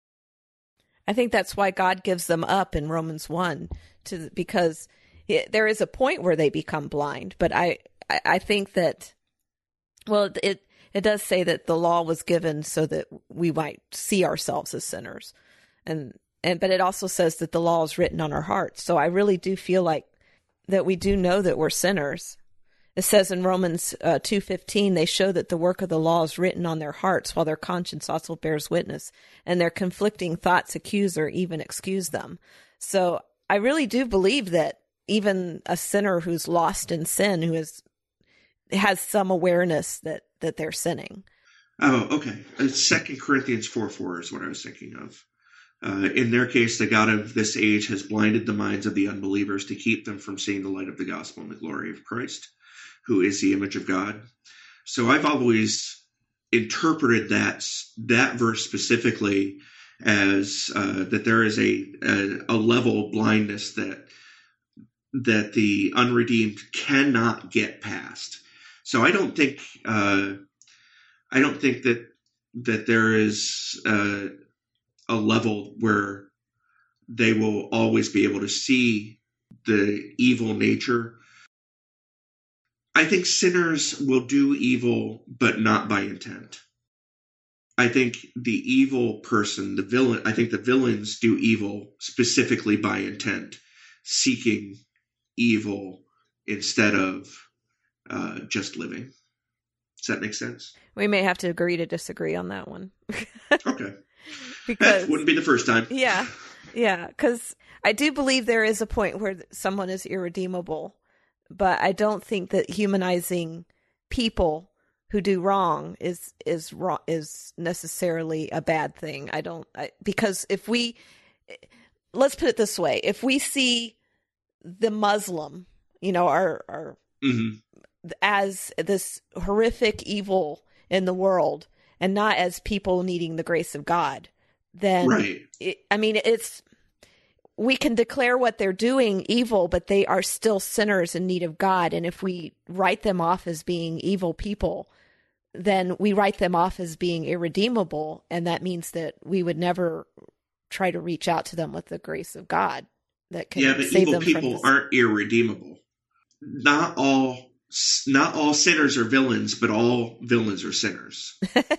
I think that's why God gives them up in Romans one, to because it, there is a point where they become blind. But I, I, I think that, well, it it does say that the law was given so that we might see ourselves as sinners, and and but it also says that the law is written on our hearts. So I really do feel like that we do know that we're sinners. It says in Romans uh, two fifteen, they show that the work of the law is written on their hearts, while their conscience also bears witness, and their conflicting thoughts accuse or even excuse them. So I really do believe that even a sinner who's lost in sin, who is has some awareness that, that they're sinning. Oh, okay. Second Corinthians four four is what I was thinking of. Uh, in their case, the God of this age has blinded the minds of the unbelievers to keep them from seeing the light of the gospel and the glory of Christ, who is the image of God. So I've always interpreted that that verse specifically as uh, that there is a, a a level of blindness that that the unredeemed cannot get past. So I don't think uh, I don't think that that there is uh, a level where they will always be able to see the evil nature. I think sinners will do evil, but not by intent. I think the evil person, the villain, I think the villains do evil specifically by intent, seeking evil instead of uh, just living. Does that make sense? We may have to agree to disagree on that one. Okay. Because that wouldn't be the first time. Yeah. Yeah. Because I do believe there is a point where someone is irredeemable. But I don't think that humanizing people who do wrong is is wrong, is necessarily a bad thing. I don't I, because if we let's put it this way: if we see the Muslim, you know, our our mm-hmm. as this horrific evil in the world, and not as people needing the grace of God, then right. it, I mean, it's. We can declare what they're doing evil, but they are still sinners in need of God. And if we write them off as being evil people, then we write them off as being irredeemable. And that means that we would never try to reach out to them with the grace of God that can yeah, but save evil them people from this. aren't irredeemable. Not all, not all sinners are villains, but all villains are sinners.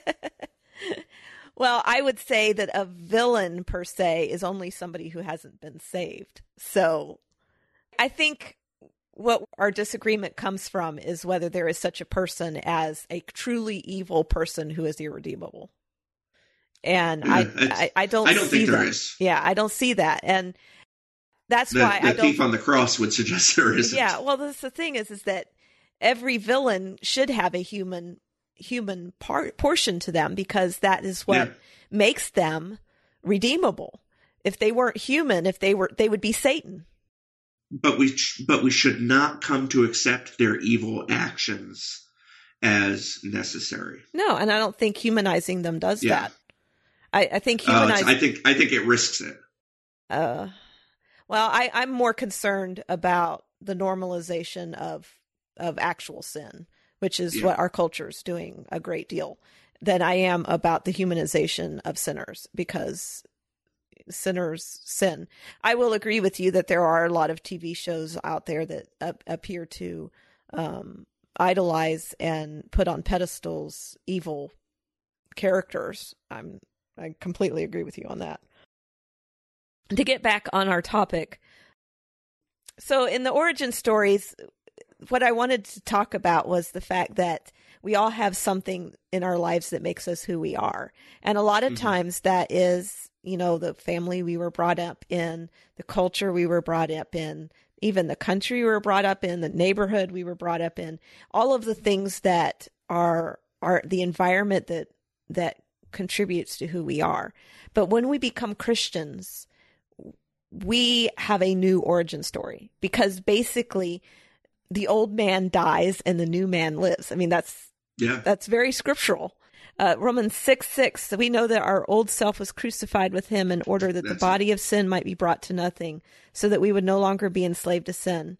Well, I would say that a villain per se is only somebody who hasn't been saved. So I think what our disagreement comes from is whether there is such a person as a truly evil person who is irredeemable. And yeah, I, I, I don't, I don't see think there that. is. Yeah, I don't see that. And that's the, why the I don't. The thief on the cross would suggest there isn't. Yeah, well, that's the thing is, is that every villain should have a human human part portion to them, because that is what yeah. makes them redeemable. If they weren't human, if they were, they would be Satan. But we, but we should not come to accept their evil actions as necessary. No, and I don't think humanizing them does yeah. that. I, I think uh, humanizing. I think I think it risks it. Uh, well, I, I'm more concerned about the normalization of of actual sin, which is Yeah. what our culture is doing a great deal, than I am about the humanization of sinners, because sinners sin. I will agree with you that there are a lot of T V shows out there that uh, appear to um, idolize and put on pedestals evil characters. I'm I completely agree with you on that. To get back on our topic, so in the origin stories, what I wanted to talk about was the fact that we all have something in our lives that makes us who we are. And a lot of Mm-hmm. times that is, you know, the family we were brought up in, the culture we were brought up in, even the country we were brought up in, the neighborhood we were brought up in, all of the things that are are the environment that that contributes to who we are. But when we become Christians, we have a new origin story, because basically the old man dies and the new man lives. I mean, that's Yeah. that's very scriptural. Uh, Romans six six, we know that our old self was crucified with him in order that the That's body of sin might be brought to nothing, so that we would no longer be enslaved to sin.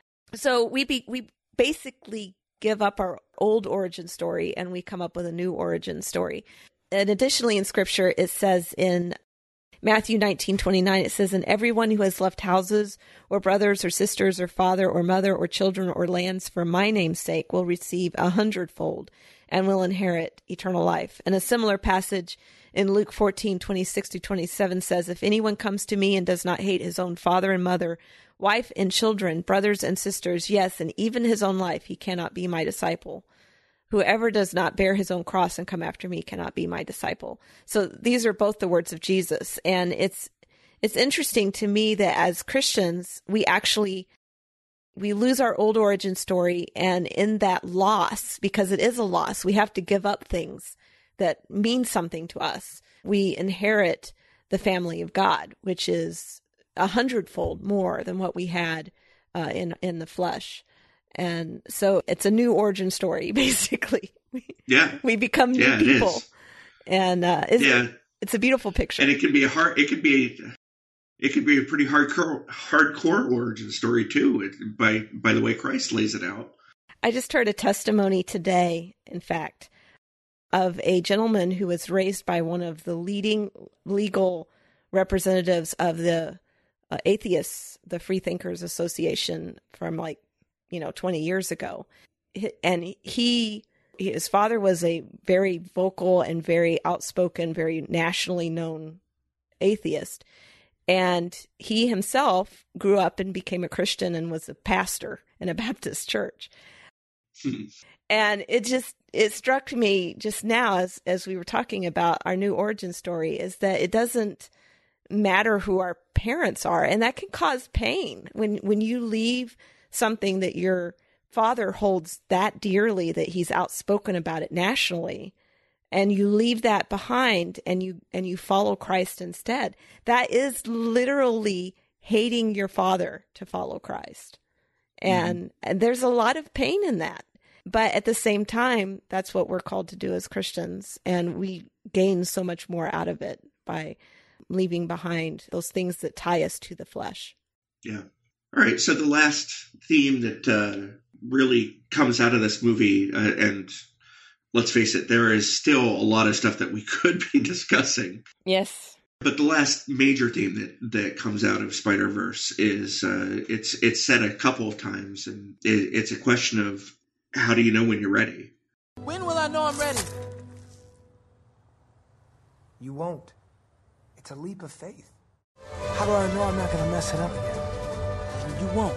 So we be, we basically give up our old origin story and we come up with a new origin story. And additionally in scripture, it says in Matthew nineteen twenty-nine, it says, "And everyone who has left houses or brothers or sisters or father or mother or children or lands for my name's sake will receive a hundredfold and will inherit eternal life." And a similar passage in Luke fourteen twenty-six to twenty-seven says, "If anyone comes to me and does not hate his own father and mother, wife and children, brothers and sisters, yes, and even his own life, he cannot be my disciple. Whoever does not bear his own cross and come after me cannot be my disciple." So these are both the words of Jesus. And it's it's interesting to me that as Christians, we actually, we lose our old origin story. And in that loss, because it is a loss, we have to give up things that mean something to us. We inherit the family of God, which is a hundredfold more than what we had uh, in in the flesh. And so it's a new origin story, basically. Yeah. We become new Yeah, it people. is. And uh, it's, Yeah. it's a beautiful picture. And it can be a hard, it could be, it could be a pretty hardcore, hardcore origin story too. It, by, by the way Christ lays it out. I just heard a testimony today, in fact, of a gentleman who was raised by one of the leading legal representatives of the uh, atheists, the Freethinkers Association, from like, you know, twenty years ago. And he, his father was a very vocal and very outspoken, very nationally known atheist. And he himself grew up and became a Christian and was a pastor in a Baptist church. And it just, it struck me just now as, as we were talking about our new origin story, is that it doesn't matter who our parents are. And that can cause pain when, when you leave something that your father holds that dearly that he's outspoken about it nationally, and you leave that behind and you and you follow Christ instead. That is literally hating your father to follow Christ. And, mm-hmm. and there's a lot of pain in that. But at the same time, that's what we're called to do as Christians, and we gain so much more out of it by leaving behind those things that tie us to the flesh. Yeah. All right, so the last theme that uh, really comes out of this movie, uh, and let's face it, there is still a lot of stuff that we could be discussing. Yes. But the last major theme that, that comes out of Spider-Verse is uh, it's it's said a couple of times, and it, it's a question of how do you know when you're ready? When will I know I'm ready? You won't. It's a leap of faith. How do I know I'm not going to mess it up again? You won't.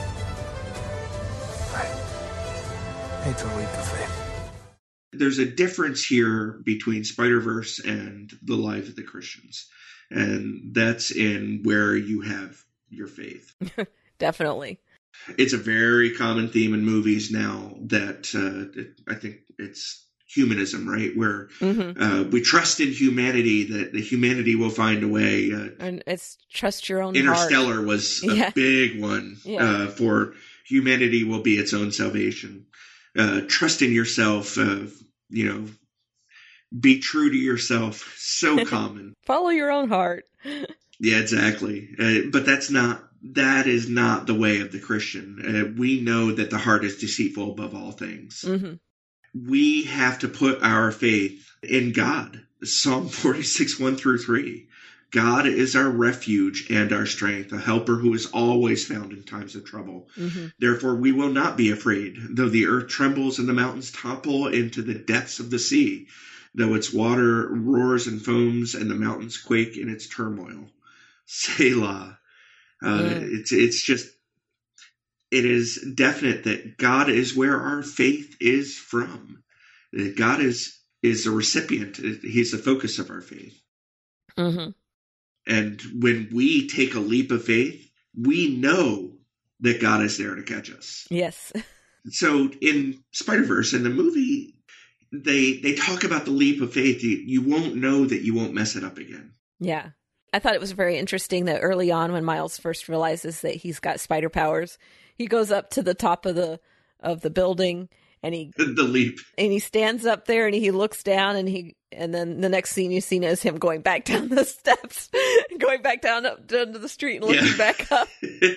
Right. It's a leap of faith. There's a difference here between Spider-Verse and the lives of the Christians. And that's in where you have your faith. Definitely. It's a very common theme in movies now that uh, it, I think it's humanism, right? Where mm-hmm. uh, we trust in humanity, that the humanity will find a way. Uh, and it's trust your own Interstellar heart. was a yeah. big one yeah. uh, for humanity will be its own salvation. Uh, trust in yourself, uh, you know, be true to yourself. So common. Follow your own heart. Yeah, exactly. Uh, but that's not that is not the way of the Christian. Uh, we know that the heart is deceitful above all things. Mm-hmm. We have to put our faith in God. Psalm forty-six, one through three. God is our refuge and our strength, a helper who is always found in times of trouble. Mm-hmm. Therefore, we will not be afraid, though the earth trembles and the mountains topple into the depths of the sea, though its water roars and foams and the mountains quake in its turmoil. Selah. Uh, mm. It's it's just, it is definite that God is where our faith is from. That God is is a recipient. He's the focus of our faith. Mm-hmm. And when we take a leap of faith, we know that God is there to catch us. Yes. So in Spider-Verse, in the movie, they they talk about the leap of faith. You, you won't know that you won't mess it up again. Yeah. I thought it was very interesting that early on when Miles first realizes that he's got spider powers, he goes up to the top of the of the building and he the leap. And he stands up there and he looks down and he and then the next scene you see is him going back down the steps, going back down up down to the street and looking yeah. back up.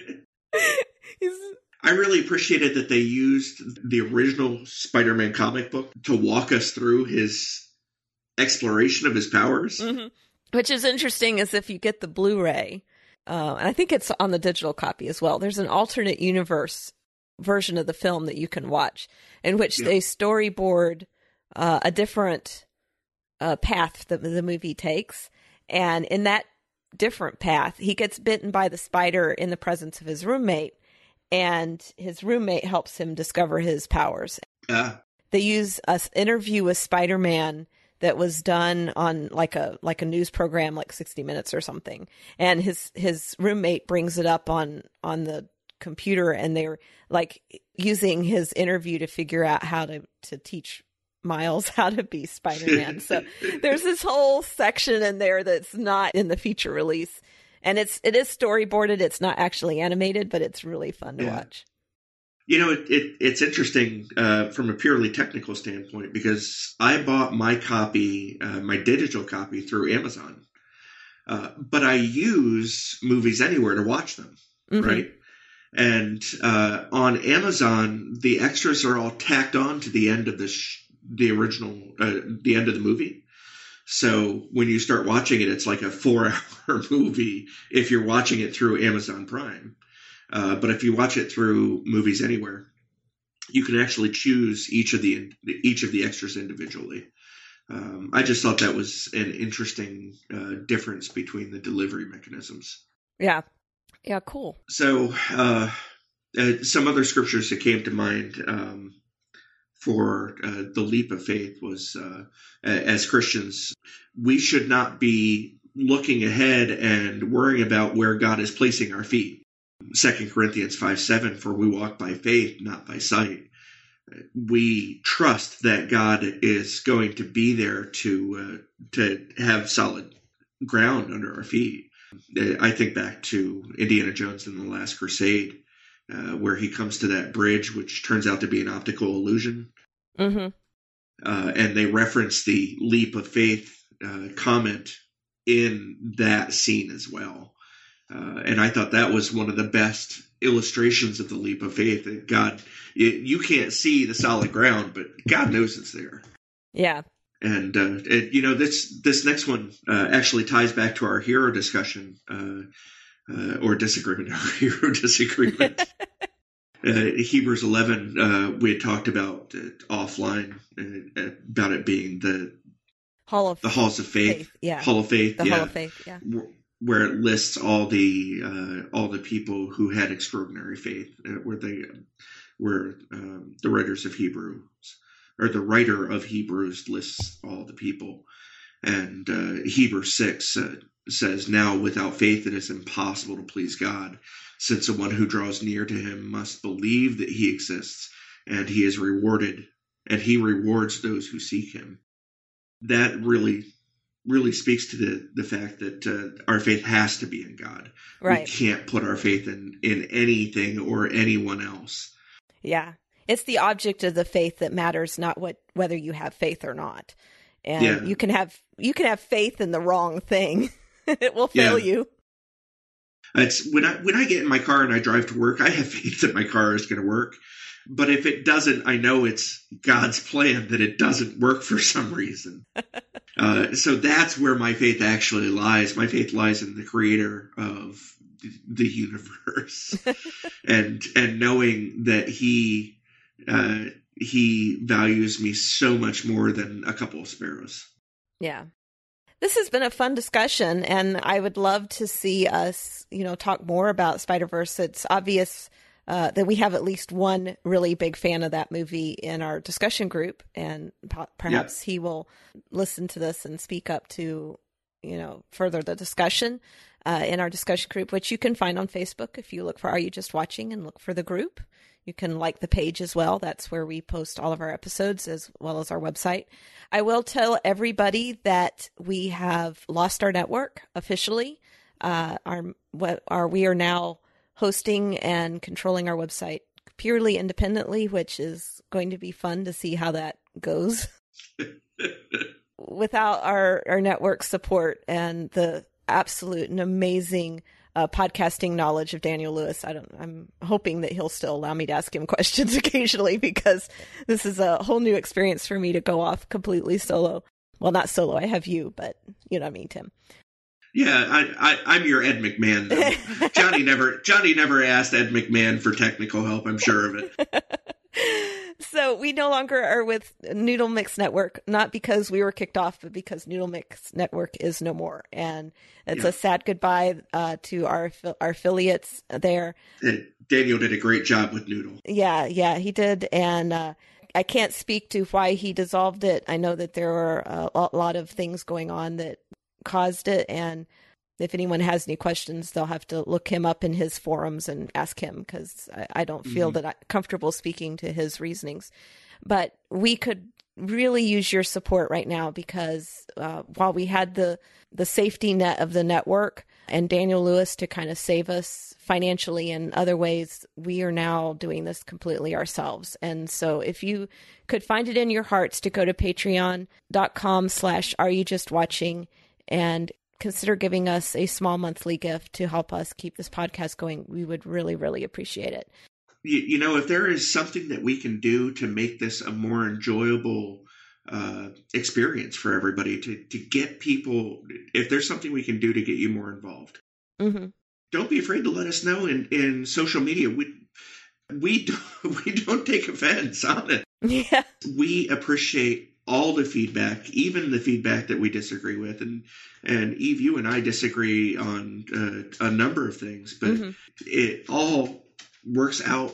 He's I really appreciated that they used the original Spider-Man comic book to walk us through his exploration of his powers. Mm-hmm. Which is interesting is if you get the Blu-ray, uh, and I think it's on the digital copy as well, there's an alternate universe version of the film that you can watch in which yeah. they storyboard uh, a different uh, path that the movie takes. And in that different path, he gets bitten by the spider in the presence of his roommate, and his roommate helps him discover his powers. Uh. They use an interview with Spider-Man that was done on like a like a news program, like sixty minutes or something. And his his roommate brings it up on on the computer, and they're like using his interview to figure out how to, to teach Miles how to be Spider-Man. So there's this whole section in there that's not in the feature release. And it's it is storyboarded. It's not actually animated, but it's really fun to yeah. watch. You know, it, it it's interesting uh, from a purely technical standpoint because I bought my copy, uh, my digital copy through Amazon. Uh, but I use Movies Anywhere to watch them, mm-hmm. right? And uh, on Amazon, the extras are all tacked on to the end of the sh- the original, uh, the end of the movie. So when you start watching it, it's like a four-hour movie if you're watching it through Amazon Prime. Uh, but if you watch it through Movies Anywhere, you can actually choose each of the each of the extras individually. Um, I just thought that was an interesting uh, difference between the delivery mechanisms. Yeah, yeah, cool. So uh, uh, some other scriptures that came to mind um, for uh, the leap of faith was, uh, as Christians, we should not be looking ahead and worrying about where God is placing our feet. Second Corinthians five seven, for we walk by faith, not by sight. We trust that God is going to be there to uh, to have solid ground under our feet. I think back to Indiana Jones and the Last Crusade, uh, where he comes to that bridge, which turns out to be an optical illusion. Mm-hmm. Uh, and they reference the leap of faith uh, comment in that scene as well. Uh, and I thought that was one of the best illustrations of the leap of faith. That God, you, you can't see the solid ground, but God knows it's there. Yeah. And uh, it, you know, this this next one uh, actually ties back to our hero discussion uh, uh, or disagreement. Our hero disagreement. uh, Hebrews eleven. Uh, we had talked about uh, offline uh, about it being the Hall of the halls of faith. faith. Yeah. Hall of faith. The yeah. Hall of Faith. Yeah. Where it lists all the uh, all the people who had extraordinary faith, uh, where they where um, the writers of Hebrews or the writer of Hebrews lists all the people, and uh, Hebrews six uh, says, "Now without faith it is impossible to please God, since the one who draws near to Him must believe that He exists, and He is rewarded, and He rewards those who seek Him." That really. really speaks to the, the fact that uh, our faith has to be in God. Right. We can't put our faith in, in anything or anyone else. Yeah. It's the object of the faith that matters, not what whether you have faith or not. And yeah. you can have you can have faith in the wrong thing. It will fail yeah. you. It's when I when I get in my car and I drive to work, I have faith that my car is going to work. But if it doesn't, I know it's God's plan that it doesn't work for some reason. uh, so that's where my faith actually lies. My faith lies in the creator of the universe, and and knowing that he uh, he values me so much more than a couple of sparrows. Yeah. This has been a fun discussion, and I would love to see us, you know, talk more about Spider-Verse. It's obvious uh, that we have at least one really big fan of that movie in our discussion group, and po- perhaps yeah. he will listen to this and speak up to, you know, further the discussion uh, in our discussion group, which you can find on Facebook if you look for Are You Just Watching and look for the group. You can like the page as well. That's where we post all of our episodes as well as our website. I will tell everybody that we have lost our network officially. Uh, our, our, we are now hosting and controlling our website purely independently, which is going to be fun to see how that goes. Without our, our network support and the absolute and amazing Uh, podcasting knowledge of Daniel Lewis, I don't. I'm hoping that he'll still allow me to ask him questions occasionally, because this is a whole new experience for me to go off completely solo. Well, not solo. I have you, but you know what I mean, Tim. Yeah, I, I, I'm your Ed McMahon. Though. Johnny never Johnny never asked Ed McMahon for technical help. I'm sure of it. So we no longer are with Noodle Mix Network, not because we were kicked off, but because Noodle Mix Network is no more. And it's yeah. a sad goodbye uh, to our our affiliates there. And Daniel did a great job with Noodle. Yeah, yeah, he did. And uh, I can't speak to why he dissolved it. I know that there were a lot of things going on that caused it. And if anyone has any questions, they'll have to look him up in his forums and ask him, because I, I don't feel mm-hmm. that I'm comfortable speaking to his reasonings. But we could really use your support right now, because uh, while we had the, the safety net of the network and Daniel Lewis to kind of save us financially in other ways, we are now doing this completely ourselves. And so if you could find it in your hearts to go to patreon.com slash are you just watching and consider giving us a small monthly gift to help us keep this podcast going, we would really, really appreciate it. You, you know, if there is something that we can do to make this a more enjoyable uh, experience for everybody, to, to get people, if there's something we can do to get you more involved, mm-hmm. don't be afraid to let us know in, in social media. We, we, don't, we don't take offense on it. Yeah. We appreciate all the feedback, even the feedback that we disagree with. And, and Eve, you and I disagree on uh, a number of things, but mm-hmm. it all works out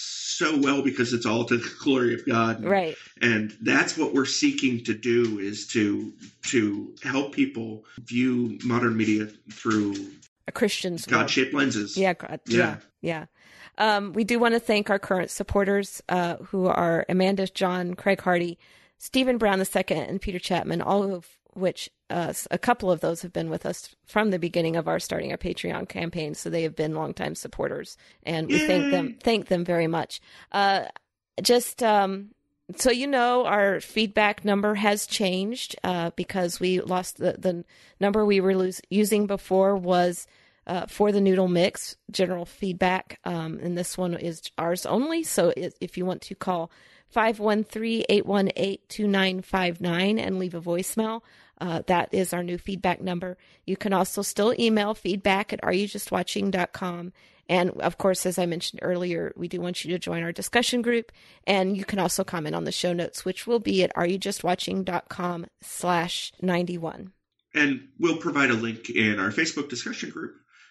so well because it's all to the glory of God. Right. And that's what we're seeking to do, is to, to help people view modern media through a Christian's God-shaped lenses. Yeah. God, yeah. Yeah. yeah. Um, we do want to thank our current supporters, uh, who are Amanda John, Craig Hardy, Stephen Brown the Second, and Peter Chapman, all of which uh, a couple of those have been with us from the beginning of our starting our Patreon campaign. So they have been longtime supporters, and we Yay. thank them, thank them very much. Uh, just um, so you know, our feedback number has changed uh, because we lost the, the number we were lose, using before was uh, for the Noodle Mix general feedback, um, and this one is ours only. So if you want to call five one three, eight one eight, two nine five nine and leave a voicemail, Uh, that is our new feedback number. You can also still email feedback at are you just watching dot com. And of course, as I mentioned earlier, we do want you to join our discussion group. And you can also comment on the show notes, which will be at are you just watching dot com slash ninety-one. And we'll provide a link in our Facebook discussion group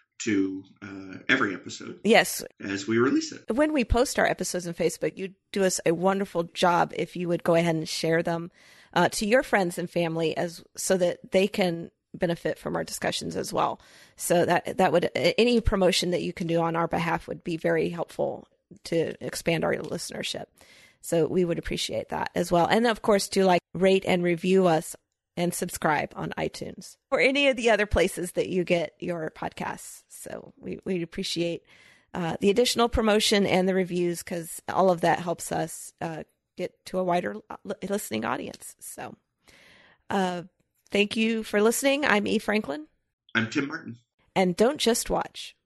to uh, every episode. Yes. As we release it. When we post our episodes on Facebook, you do us a wonderful job if you would go ahead and share them uh, to your friends and family, as so that they can benefit from our discussions as well. So that that would any promotion that you can do on our behalf would be very helpful to expand our listenership. So we would appreciate that as well. And of course, to like rate and review us and subscribe on iTunes or any of the other places that you get your podcasts. So we we appreciate uh, the additional promotion and the reviews, because all of that helps us uh, get to a wider listening audience. So uh, thank you for listening. I'm E. Franklin. I'm Tim Martin. And don't just watch.